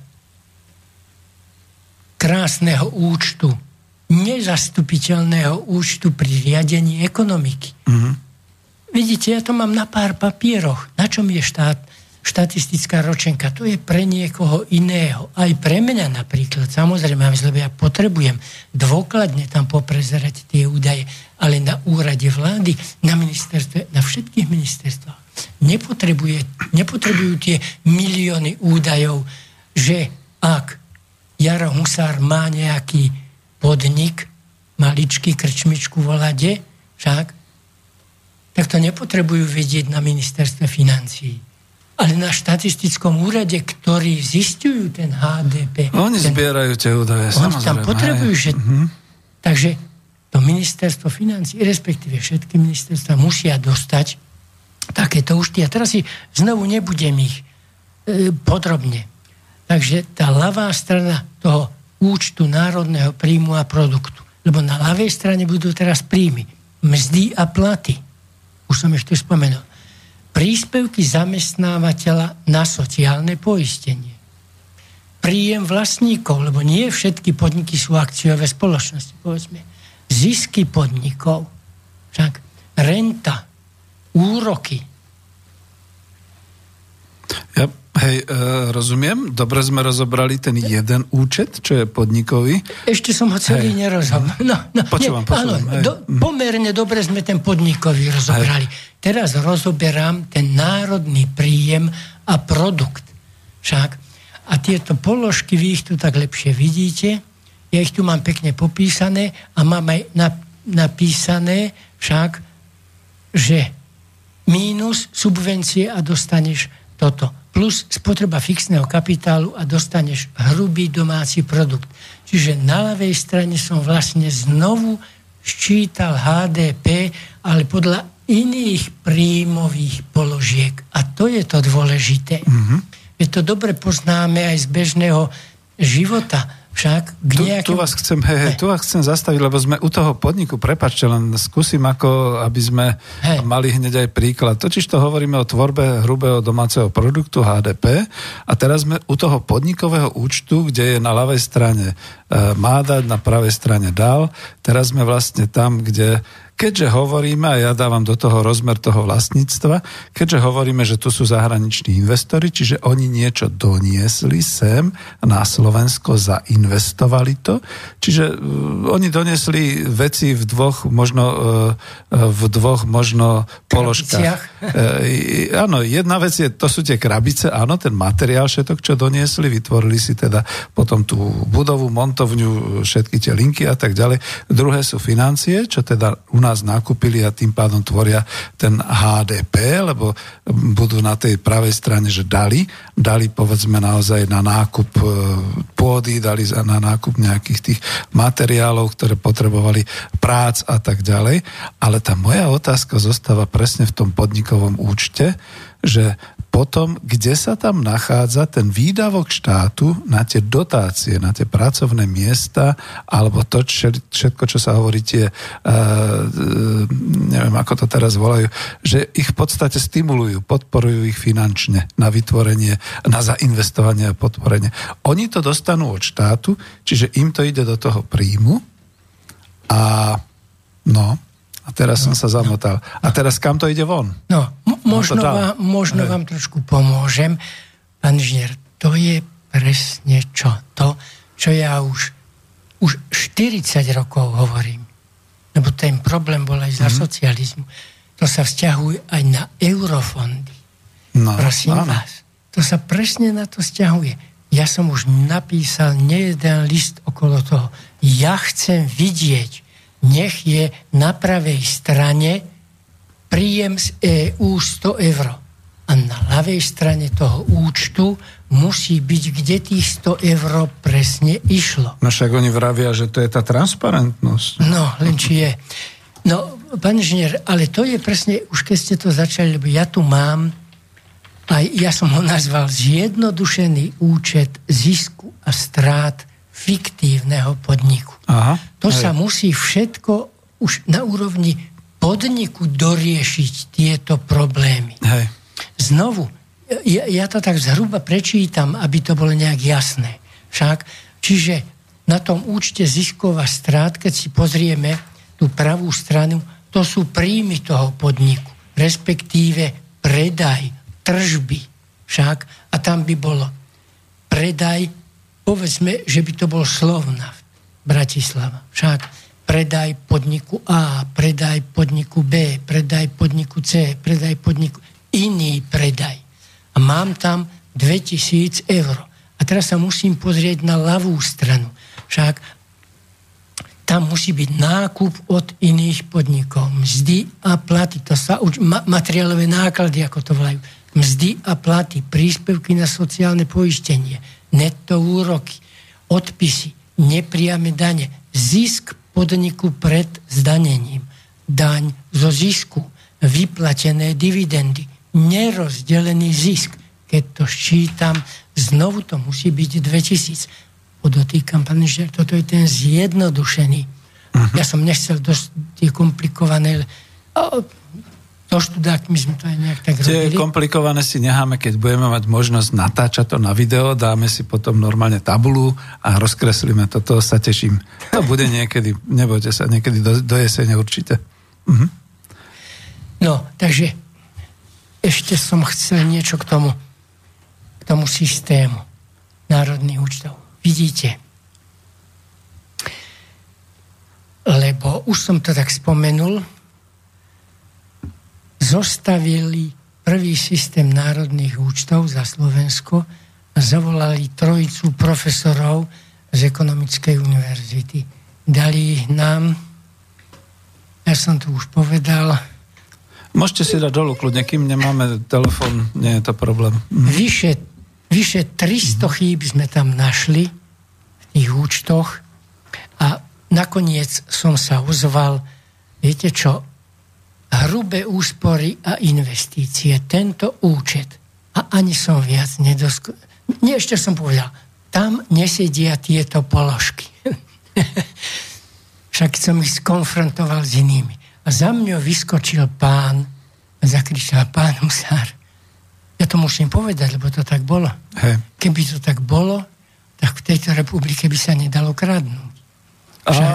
krásneho účtu, nezastupiteľného účtu pri riadení ekonomiky. Mm-hmm. Vidíte, ja to mám na pár papieroch. Na čom je štát, štatistická ročenka? To je pre niekoho iného. Aj pre mňa napríklad. Samozrejme, lebo ja potrebujem dôkladne tam poprezerať tie údaje, ale na úrade vlády, na ministerstve, na všetkých ministerstvách nepotrebuje, nepotrebujú tie milióny údajov, že ak Jaro Husár má nejaký podnik, maličký krčmičku v Lade, však, tak to nepotrebujú vedieť na ministerstve financií. Ale na štatistickom úrade, ktorí zistujú ten há dé pé... Oni ten, zbierajú tie údaje, oni samozrejme. tam potrebujú, že... Uh-huh. Takže to ministerstvo financií, respektíve všetky ministerstva musia dostať takéto účty. A teraz si znovu nebudem ich e, podrobne. Takže tá ľavá strana toho účtu národného príjmu a produktu. Lebo na ľavej strane budú teraz príjmy, mzdy a platy. Už som ešte spomenul. Pri príspevky zamestnávateľa na sociálne poistenie. Príjem vlastníkov, lebo nie všetky podniky sú akciové spoločnosti, povedzme. Zisky podnikov, však renta, úroky. Ja, hej, e, rozumiem. Dobre sme rozobrali ten jeden účet, čo je podnikový. Ešte som ho celý hej. nerozobral. No, no, počúvam, počúvam. Áno, do, pomerne dobre sme ten podnikový rozobrali. Hej. Teraz rozoberám ten národný príjem a produkt. Však. A tieto položky, vy ich tu tak lepšie vidíte. Ja ich tu mám pekne popísané a mám aj napísané však, že mínus subvencie a dostaneš toto. Plus spotreba fixného kapitálu a dostaneš hrubý domáci produkt. Čiže na ľavej strane som vlastne znovu ščítal há dé pé, ale podľa iných príjmových položiek. A to je to dôležité. Mm-hmm. Veď to dobre poznáme aj z bežného života. Však tu, nejakým... tu, vás chcem, hej, hej, tu vás chcem zastaviť, lebo sme u toho podniku, prepáčte, len skúsim ako, aby sme hej. mali hneď aj príklad. Totiž to hovoríme o tvorbe hrubého domáceho produktu há dé pé a teraz sme u toho podnikového účtu, kde je na ľavej strane e, má dať, na pravej strane dal. Teraz sme vlastne tam, kde keďže hovoríme, a ja dávam do toho rozmer toho vlastníctva, keďže hovoríme, že tu sú zahraniční investori, čiže oni niečo doniesli sem na Slovensko, zainvestovali to, čiže uh, oni doniesli veci v dvoch možno, uh, v dvoch možno položkách. Uh, áno, jedna vec je, to sú tie krabice, áno, ten materiál všetok, čo doniesli, vytvorili si teda potom tú budovu, montovňu, všetky tie linky a tak ďalej. Druhé sú financie, čo teda u nás nakúpili a tým pádom tvoria ten há dé pé, lebo budú na tej pravej strane, že dali, dali povedzme naozaj na nákup pôdy, dali na nákup nejakých tých materiálov, ktoré potrebovali prác a tak ďalej. Ale tá moja otázka zostáva presne v tom podnikovom účte, že potom, kde sa tam nachádza ten výdavok štátu na tie dotácie, na tie pracovné miesta, alebo to všetko, čo sa hovorí, tie, uh, neviem, ako to teraz volajú, že ich v podstate stimulujú, podporujú ich finančne na vytvorenie, na zainvestovanie a podporenie. Oni to dostanú od štátu, čiže im to ide do toho príjmu a no... A teraz no, som sa zamotal. No. A teraz kam to ide von? No, m- možno, vám, možno vám trošku pomôžem. Pán inžinier, to je presne čo? To, čo ja už, už štyridsať rokov hovorím. Lebo ten problém bol aj za mm. socializmu. To sa vzťahuje aj na eurofondy. No, Prosím áno. vás. To sa presne na to vzťahuje. Ja som už napísal nejeden list okolo toho. Ja chcem vidieť, nech je na pravej strane príjem z é ú sto eur. A na ľavej strane toho účtu musí byť, kde tých sto eur presne išlo. No však oni vravia, že to je tá transparentnosť. No, len či je. No, pán inžinier, ale to je presne, už keď ste to začali, lebo ja tu mám, aj ja som ho nazval zjednodušený účet zisku a strát fiktívneho podniku. Aha, to hej. sa musí všetko už na úrovni podniku doriešiť tieto problémy. Hej. Znovu, ja, ja to tak zhruba prečítam, aby to bolo nejak jasné. Však, čiže na tom účte ziskov a strát, keď si pozrieme tú pravú stranu, to sú príjmy toho podniku, respektíve predaj, tržby. Však, a tam by bolo predaj, povedzme, že by to bol Slovnaft, Bratislava. Však predaj podniku A, predaj podniku B, predaj podniku C, predaj podniku... Iný predaj. A mám tam dvetisíc eur. A teraz sa musím pozrieť na ľavú stranu. Však tam musí byť nákup od iných podnikov. Mzdy a platy. To sa už... Ma, materiálové náklady, ako to volajú. Mzdy a platy. Príspevky na sociálne poistenie. Netto úroky, odpisy, nepriame dane, zisk podniku pred zdanením, daň zo zisku, vyplatené dividendy, nerozdelený zisk. Keď to ščítam, znovu to musí byť dvetisíc. Podotýkam, pán inžinier, toto je ten zjednodušený. Uh-huh. Ja som nechcel dosť tie komplikované... so študákmi sme to aj nejak tak Tie robili. komplikované si necháme, keď budeme mať možnosť natáčať to na video, dáme si potom normálne tabulu a rozkreslíme to, to sa teším. To bude niekedy, nebojte sa, niekedy do, do jesene určite. Mhm. No, takže ešte som chcel niečo k tomu, k tomu systému národných účtov. Vidíte, lebo už som to tak spomenul, zostavili prvý systém národných účtov za Slovensko a zavolali trojicu profesorov z Ekonomickej univerzity. Dali nám, ja som to už povedal, môžete si dať dolu kľudne, kým nemáme telefón, nie je to problém. vyše, vyše tristo chýb sme tam našli v tých účtoch a nakoniec som sa ozval, viete čo, hrubé úspory a investície, tento účet. A ani som viac nedosk... Nie, ešte som povedal, tam nesedia tieto položky. Však som ich skonfrontoval s inými. A za mňou vyskočil pán a zakričal, pán Husár. Ja to musím povedať, lebo to tak bolo. Hej. Keby to tak bolo, tak v tejto republike by sa nedalo kradnúť. Však,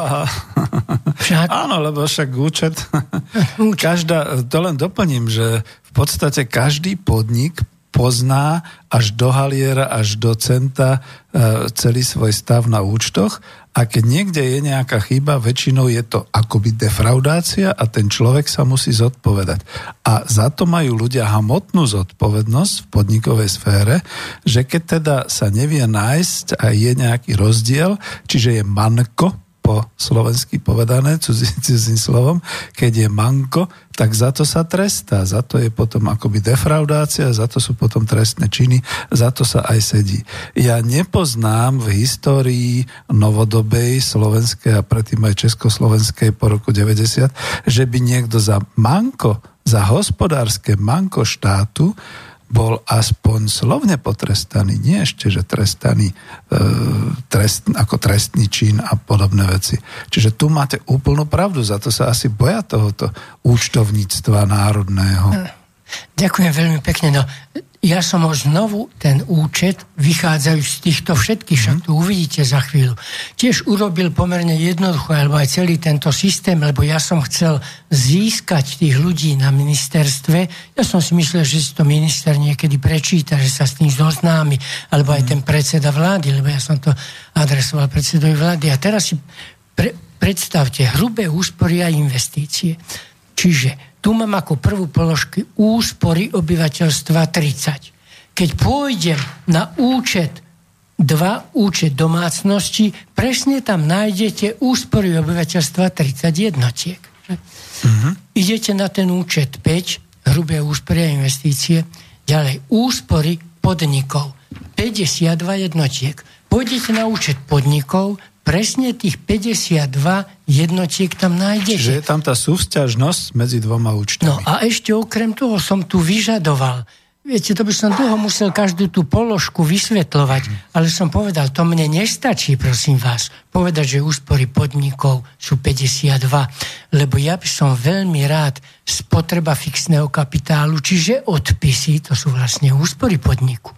však. Áno, lebo však účet, účet. Každá, to len doplním, že v podstate každý podnik pozná až do haliera, až do centa celý svoj stav na účtoch a keď niekde je nejaká chyba, väčšinou je to akoby defraudácia a ten človek sa musí zodpovedať. A za to majú ľudia hmotnú zodpovednosť v podnikovej sfére, že keď teda sa nevie nájsť a je nejaký rozdiel, čiže je manko, po slovensky povedané, cudzím slovom, keď je manko, tak za to sa trestá. Za to je potom akoby defraudácia, za to sú potom trestné činy, za to sa aj sedí. Ja nepoznám v histórii novodobej slovenskej a predtým aj československej po roku deväťdesiat, že by niekto za manko, za hospodárske manko štátu bol aspoň slovne potrestaný, nie ešte, že trestaný e, trest, ako trestný čin a podobné veci. Čiže tu máte úplnú pravdu, za to sa asi boja tohoto účtovníctva národného. Ďakujem veľmi pekne. No, ja som ho znovu, ten účet, vychádzajú z týchto všetkých, však tu uvidíte za chvíľu. Tiež urobil pomerne jednoducho, alebo aj celý tento systém, lebo ja som chcel získať tých ľudí na ministerstve. Ja som si myslel, že si to minister niekedy prečíta, že sa s tým zoznámi, alebo aj ten predseda vlády, lebo ja som to adresoval predsedovi vlády. A teraz si pre, predstavte hrubé úspory a investície. Čiže tu mám ako prvú položku úspory obyvateľstva tridsať. Keď pôjdem na účet dva, účet domácnosti, presne tam nájdete úspory obyvateľstva tridsať jednotiek. Uh-huh. Idete na ten účet päť, hrubé úspory a investície, ďalej úspory podnikov, päťdesiatdva jednotiek. Pôjdete na účet podnikov, presne tých päťdesiatdva jednotiek tam nájdete. Čiže je tam tá súvzťažnosť medzi dvoma účtami. No a ešte okrem toho som tu vyžadoval. Viete, to by som dlho musel každú tú položku vysvetľovať, ale som povedal, to mne nestačí, prosím vás, povedať, že úspory podnikov sú päťdesiatdva, lebo ja by som veľmi rád spotreba fixného kapitálu, čiže odpisy, to sú vlastne úspory podniku.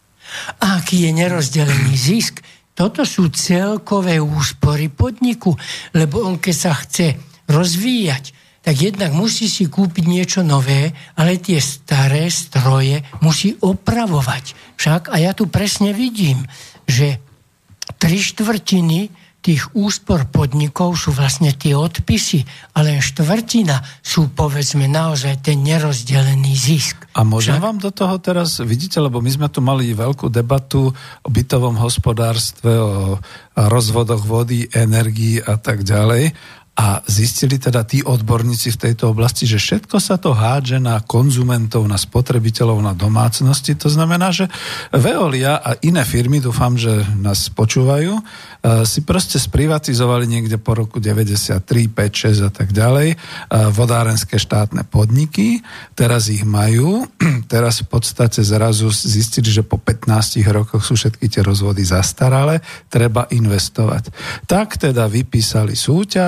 A aký je nerozdelený zisk, toto sú celkové úspory podniku, lebo on keď sa chce rozvíjať, tak jednak musí si kúpiť niečo nové, ale tie staré stroje musí opravovať. Však, a ja tu presne vidím, že tri štvrtiny tých úspor podnikov sú vlastne tie odpisy, ale len štvrtina sú, povedzme, naozaj ten nerozdelený zisk. A môžem Však... vám do toho teraz, vidíte, lebo my sme tu mali veľkú debatu o bytovom hospodárstve, o rozvodoch vody, energii a tak ďalej. A zistili teda tí odborníci v tejto oblasti, že všetko sa to hádže na konzumentov, na spotrebiteľov, na domácnosti. To znamená, že Veolia a iné firmy, dúfam, že nás počúvajú, si proste sprivatizovali niekde po roku deväťdesiattri, päť, šesť a tak ďalej vodárenské štátne podniky. Teraz ich majú. Teraz v podstate zrazu zistili, že po pätnástich rokoch sú všetky tie rozvody zastaralé. Treba investovať. Tak teda vypísali súťaž,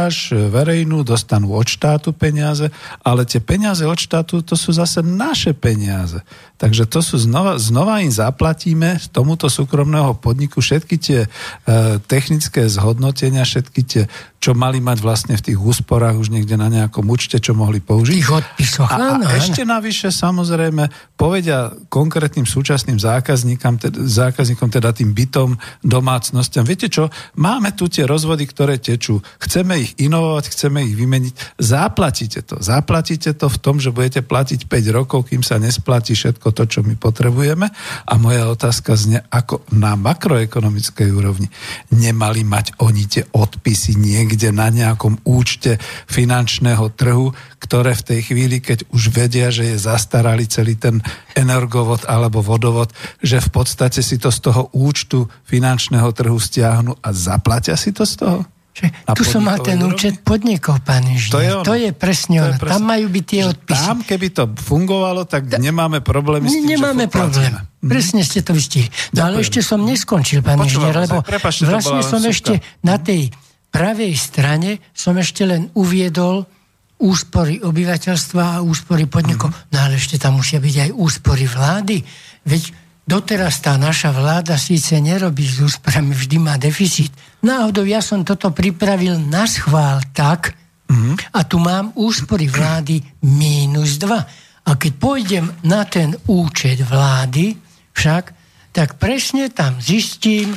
verejnú, dostanú od štátu peniaze, ale tie peniaze od štátu to sú zase naše peniaze. Takže to sú znova, znova im zaplatíme z tomuto súkromného podniku všetky tie e, technické zhodnotenia, všetky tie, čo mali mať vlastne v tých úsporách už niekde na nejakom účte, čo mohli použiť. Tých odpisoch, a, áno, a ešte navyše samozrejme povedia konkrétnym súčasným zákazníkom, teda, zákazníkom, teda tým bytom, domácnostiam. Viete čo, máme tu tie rozvody, ktoré tečú. Chceme ich inovovať, chceme ich vymeniť. Zaplatíte to. Zaplatíte to v tom, že budete platiť päť rokov, kým sa nesplatí všetko to, čo my potrebujeme. A moja otázka znie, ako na makroekonomickej úrovni nemali mať oni tie odpisy niekde na nejakom účte finančného trhu, ktoré v tej chvíli, keď už vedia, že je zastaralý celý ten energovod alebo vodovod, že v podstate si to z toho účtu finančného trhu stiahnu a zaplatia si to z toho? Tu som mal ten úrovni? Účet podnikov, pán inžinier. To, to je presne ono. Presne, tam majú byť tie odpisy. Tam, keby to fungovalo, tak Ta, nemáme problémy s tým, nemáme že problém. Hm. Presne ste to vystihli. No ale ešte som neskončil, pán inžinier, lebo Prepačte, vlastne som ešte na tej pravej strane som ešte len uviedol úspory obyvateľstva a úspory podnikov. Mm-hmm. No ale ešte tam musia byť aj úspory vlády. Veď doteraz tá naša vláda síce nerobí s úsporami, vždy má deficit. Náhodou ja som toto pripravil na schvál tak, mm-hmm. a tu mám úspory vlády mínus dva. A keď pôjdem na ten účet vlády však, tak presne tam zistím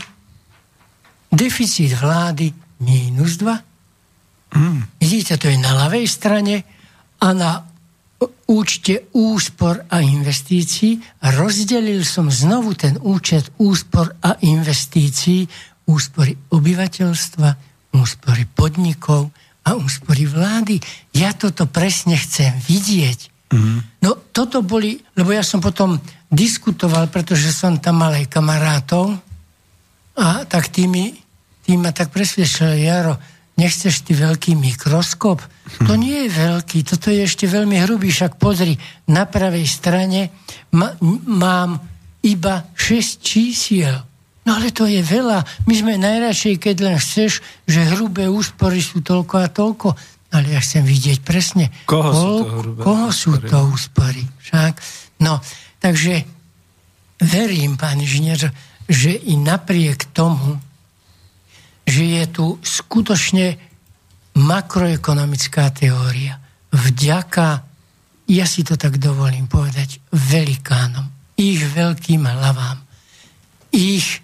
deficit vlády mínus dva. Mm. Vidíte, to je na ľavej strane a na účte úspor a investícií. Rozdelil som znovu ten účet úspor a investícií, úspory obyvateľstva, úspory podnikov a úspory vlády. Ja toto presne chcem vidieť. Mm. No toto boli, lebo ja som potom diskutoval, pretože som tam mal aj kamarátov a tak tými, tým ma tak presvedčil, Jaro, nechceš ty veľký mikroskop? Hm. To nie je veľký, toto je ešte veľmi hrubý, však pozri, na pravej strane ma, mám iba šesť čísiel. No ale to je veľa. My sme najradšej, keď len chceš, že hrubé úspory sú toľko a toľko. Ale ja chcem vidieť presne, koho, koľko, sú, to hrubé koho sú to úspory. Však? No, takže verím, pán inžinier, že i napriek tomu, že je tu skutočne makroekonomická teória. Vďaka, ja si to tak dovolím povedať, velikánom, ich veľkým hlavám, ich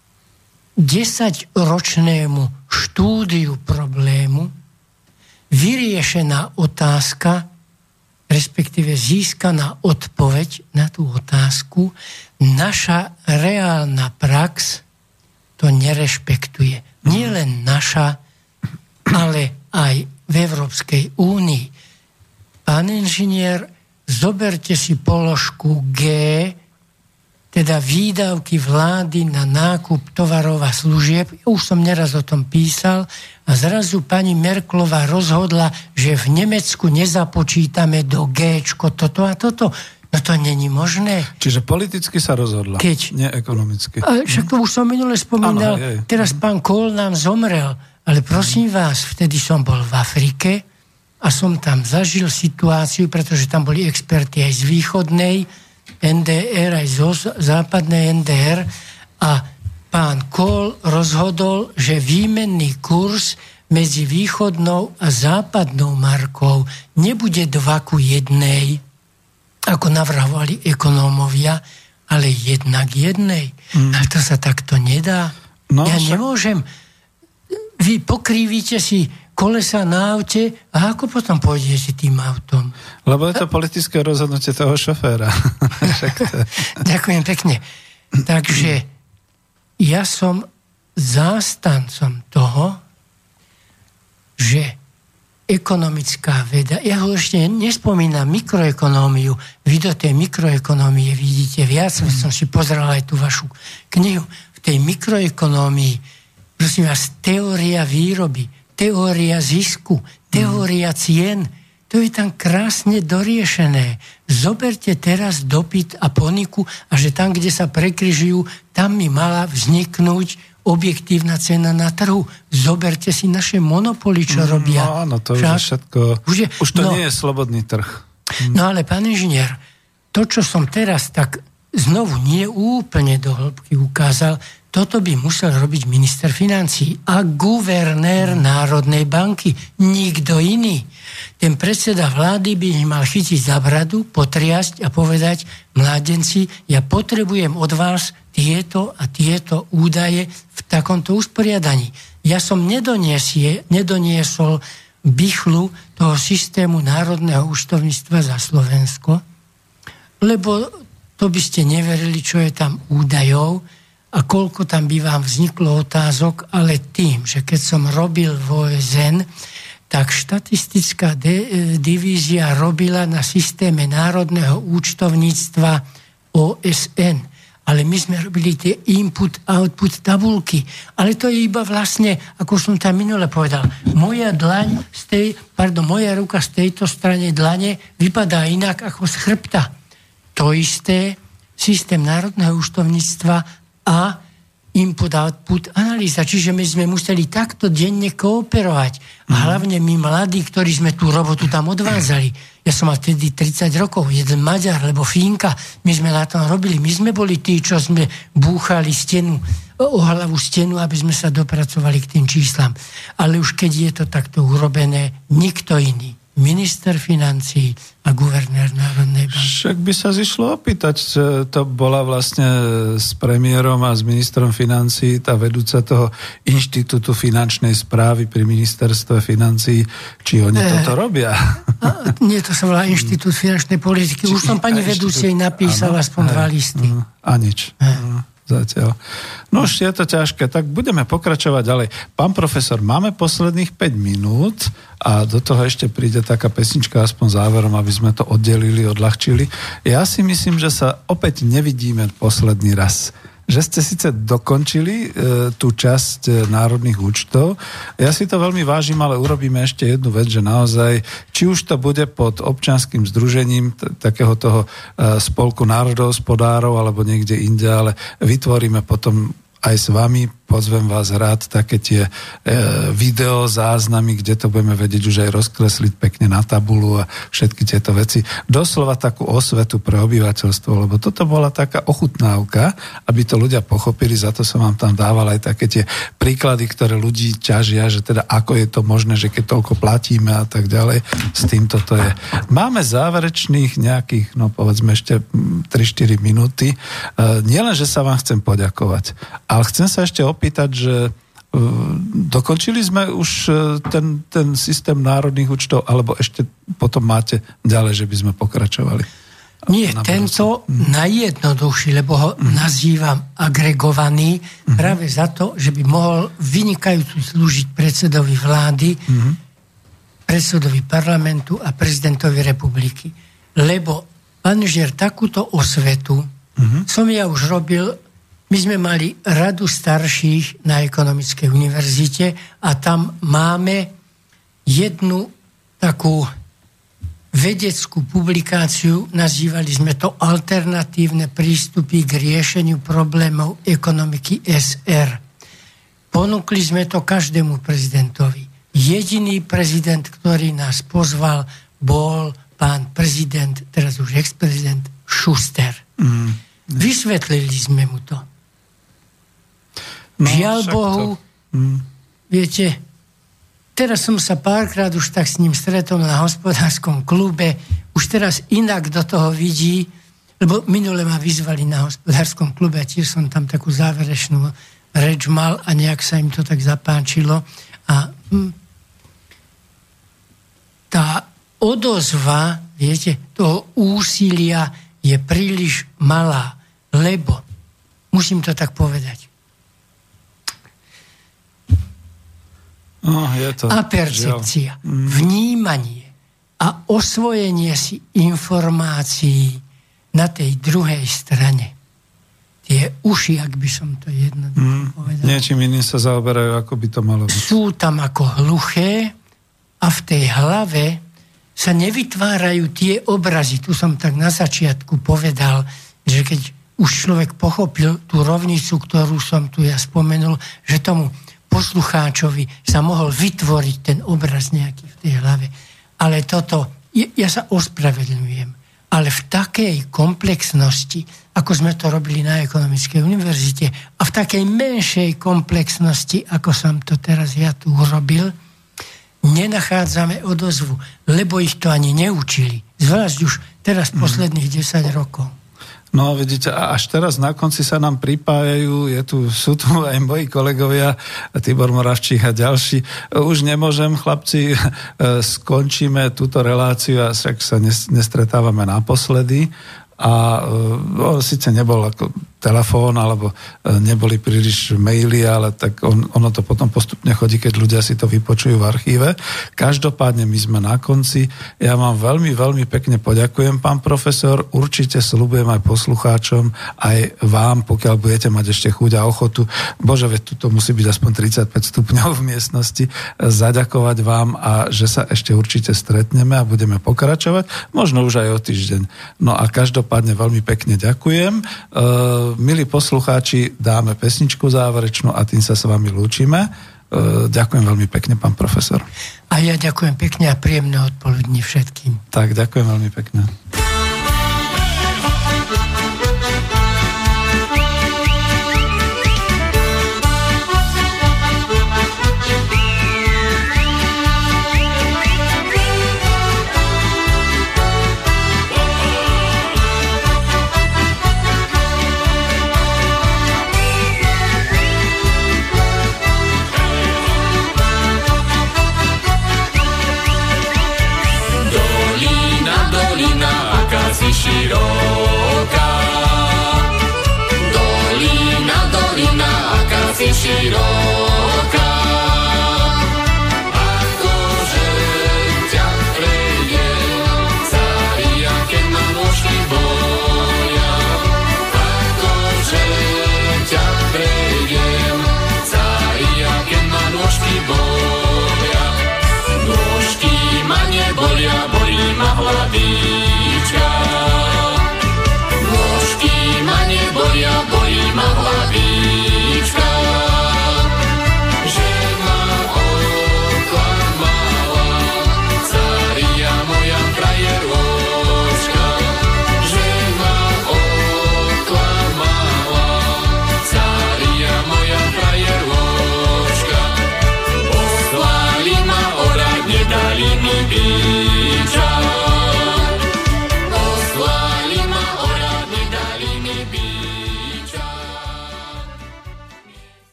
desaťročnému štúdiu problému, vyriešená otázka, respektíve získaná odpoveď na tú otázku, naša reálna prax to nerešpektuje. Nie len naša, ale aj v Európskej únii. Pán inžinier, zoberte si položku G, teda výdavky vlády na nákup tovarov a služieb. Už som neraz o tom písal a zrazu pani Merkelová rozhodla, že v Nemecku nezapočítame do G-čko toto a toto. No to není možné. Čiže politicky sa rozhodla, Keď, nie ekonomicky. A však to už som minule spomínal, ano, hej, hej. Teraz pán Kohl nám zomrel, ale prosím vás, vtedy som bol v Afrike a som tam zažil situáciu, pretože tam boli experti aj z východnej en dé er, aj zo západnej en dé er a pán Kohl rozhodol, že výmenný kurz medzi východnou a západnou markou nebude dva ku jednej, ako navrhovali ekonómovia, ale jednak jednej. Mm. Ale to sa takto nedá. No, ja sa... nemôžem. Vy pokrývite si kolesa na aute a ako potom pôjdete tým autom? Lebo je to politické rozhodnutie toho šoféra. Ďakujem pekne. Takže ja som zástancom toho, že ekonomická veda, ja ho ešte nespomínam mikroekonómiu, vy do tej mikroekonómie vidíte viac, mm. som si pozrel aj tú vašu knihu. V tej mikroekonómii, prosím vás, teória výroby, teória zisku, teória cien, To je tam krásne doriešené. Zoberte teraz dopyt a ponuku a že tam, kde sa prekryžujú, tam mi mala vzniknúť objektívna cena na trhu. Zoberte si naše monopoly, čo robia. No áno, to Však, už je všetko... Už, je, už to no, nie je slobodný trh. No ale, pán inžinier, to, čo som teraz tak znovu nie úplne do hĺbky ukázal, toto by musel robiť minister financií a guvernér hmm. Národnej banky. Nikto iný. Ten predseda vlády by ich mal chytiť za bradu, potriasť a povedať: mládenci, ja potrebujem od vás tieto a tieto údaje v takomto usporiadaní. Ja som nedoniesie, nedoniesol bichlu toho systému národného účtovníctva za Slovensko, lebo to by ste neverili, čo je tam údajov a koľko tam by vám vzniklo otázok, ale tým, že keď som robil v ó es en, tak štatistická de- divízia robila na systéme národného účtovníctva ó es en. Ale my sme robili tie input-output tabulky. Ale to je iba vlastne, ako som tam minule povedal, moja dlaň z tej, pardon, moja ruka z tejto strane dlane vypadá inak ako z chrbta. To isté systém národného účtovníctva a input-output analýza. Čiže my sme museli takto denne kooperovať. A hlavne my mladí, ktorí sme tú robotu tam odvádzali. Ja som mal vtedy tridsať rokov, jeden Maďar, lebo Fínka. My sme na tom robili. My sme boli tí, čo sme búchali stenu, o hlavu stenu, aby sme sa dopracovali k tým číslam. Ale už keď je to takto urobené, nikto iný. Minister financií a guvernér Národnej banky. Však by sa zišlo opýtať, to bola vlastne s premiérom a s ministrom financií tá vedúca toho inštitútu finančnej správy pri ministerstve financií, či oni e, toto robia. A, nie, to sa volá Inštitút finančnej politiky. Už som pani vedúcej napísal aspoň dva listy. A nič. E. Zatiaľ. No už je to ťažké, tak budeme pokračovať ďalej. Pán profesor, máme posledných päť minút a do toho ešte príde taká pesnička aspoň záverom, aby sme to oddelili, odľahčili. Ja si myslím, že sa opäť nevidíme posledný raz. Že ste síce dokončili e, tú časť e, národných účtov. Ja si to veľmi vážim, ale urobíme ešte jednu vec, že naozaj, či už to bude pod občianskym združením t- takého toho e, spolku národohospodárov alebo niekde inde, ale vytvoríme potom aj s vami, pozvem vás rád, také tie e, video záznamy, kde to budeme vedieť už aj rozkresliť pekne na tabulu a všetky tieto veci. Doslova takú osvetu pre obyvateľstvo, lebo toto bola taká ochutnávka, aby to ľudia pochopili, za to som vám tam dával aj také tie príklady, ktoré ľudí ťažia, že teda ako je to možné, že keď toľko platíme a tak ďalej, s týmto to je. Máme záverečných nejakých, no povedzme ešte tri štyri minúty. E, nielen, že sa vám chcem poďakovať, ale chcem sa ešte opýtať, že uh, dokončili sme už uh, ten, ten systém národných účtov, alebo ešte potom máte ďalej, že by sme pokračovali? Nie, tento mm. najjednoduchší, lebo ho mm. nazývam agregovaný, mm. práve za to, že by mohol vynikajúco slúžiť predsedovi vlády, mm. predsedovi parlamentu a prezidentovi republiky. Lebo, pán Žier, takúto osvetu mm. som ja už robil. My sme mali radu starších na Ekonomickej univerzite a tam máme jednu takú vedeckú publikáciu, nazývali sme to Alternatívne prístupy k riešeniu problémov ekonomiky es er. Ponúkli sme to každému prezidentovi. Jediný prezident, ktorý nás pozval, bol pán prezident, teraz už ex-prezident Schuster. Mm. Vysvetlili sme mu to. No, žiaľ Bohu, mm. viete, teraz som sa párkrát už tak s ním stretol na hospodárskom klube, už teraz inak do toho vidí, lebo minule ma vyzvali na hospodárskom klube a tiež som tam takú záverečnú reč mal a nejak sa im to tak zapáčilo. A hm, tá odozva, viete, toho úsilia je príliš malá, lebo, musím to tak povedať, No, je to, a percepcia, mm. vnímanie a osvojenie si informácií na tej druhej strane. Tie uši, ak by som to jednoducho mm. povedal. Niečím iným sa zaoberajú, ako by to malo byť. Sú tam ako hluché a v tej hlave sa nevytvárajú tie obrazy. Tu som tak na začiatku povedal, že keď už človek pochopil tú rovnicu, ktorú som tu ja spomenul, že tomu poslucháčovi sa mohol vytvoriť ten obraz nejaký v tej hlave. Ale toto, ja sa ospravedlňujem, ale v takej komplexnosti, ako sme to robili na Ekonomickej univerzite a v takej menšej komplexnosti, ako som to teraz ja tu urobil, nenachádzame odozvu, lebo ich to ani neučili. Zvlášť už teraz posledných desať rokov. No vidíte, až teraz na konci sa nám pripájajú, je tu, sú tu aj moji kolegovia, Tibor Moravčík a ďalší. Už nemôžem, chlapci, skončíme túto reláciu a však sa nestretávame naposledy. A on síce nebol ako telefón, alebo neboli príliš maily, ale tak on, ono to potom postupne chodí, keď ľudia si to vypočujú v archíve. Každopádne my sme na konci. Ja vám veľmi, veľmi pekne poďakujem, pán profesor. Určite sľubujem aj poslucháčom, aj vám, pokiaľ budete mať ešte chuť a ochotu. Bože, veď tu musí byť aspoň tridsaťpäť stupňov v miestnosti. Zaďakovať vám a že sa ešte určite stretneme a budeme pokračovať. Možno už aj o týždeň. No a každopádne veľmi pekne ďakujem. Milí poslucháči, dáme pesničku záverečnú a tým sa s vami lúčime. Ďakujem veľmi pekne, pán profesor. A ja ďakujem pekne a príjemné odpoludní všetkým. Tak, ďakujem veľmi pekne.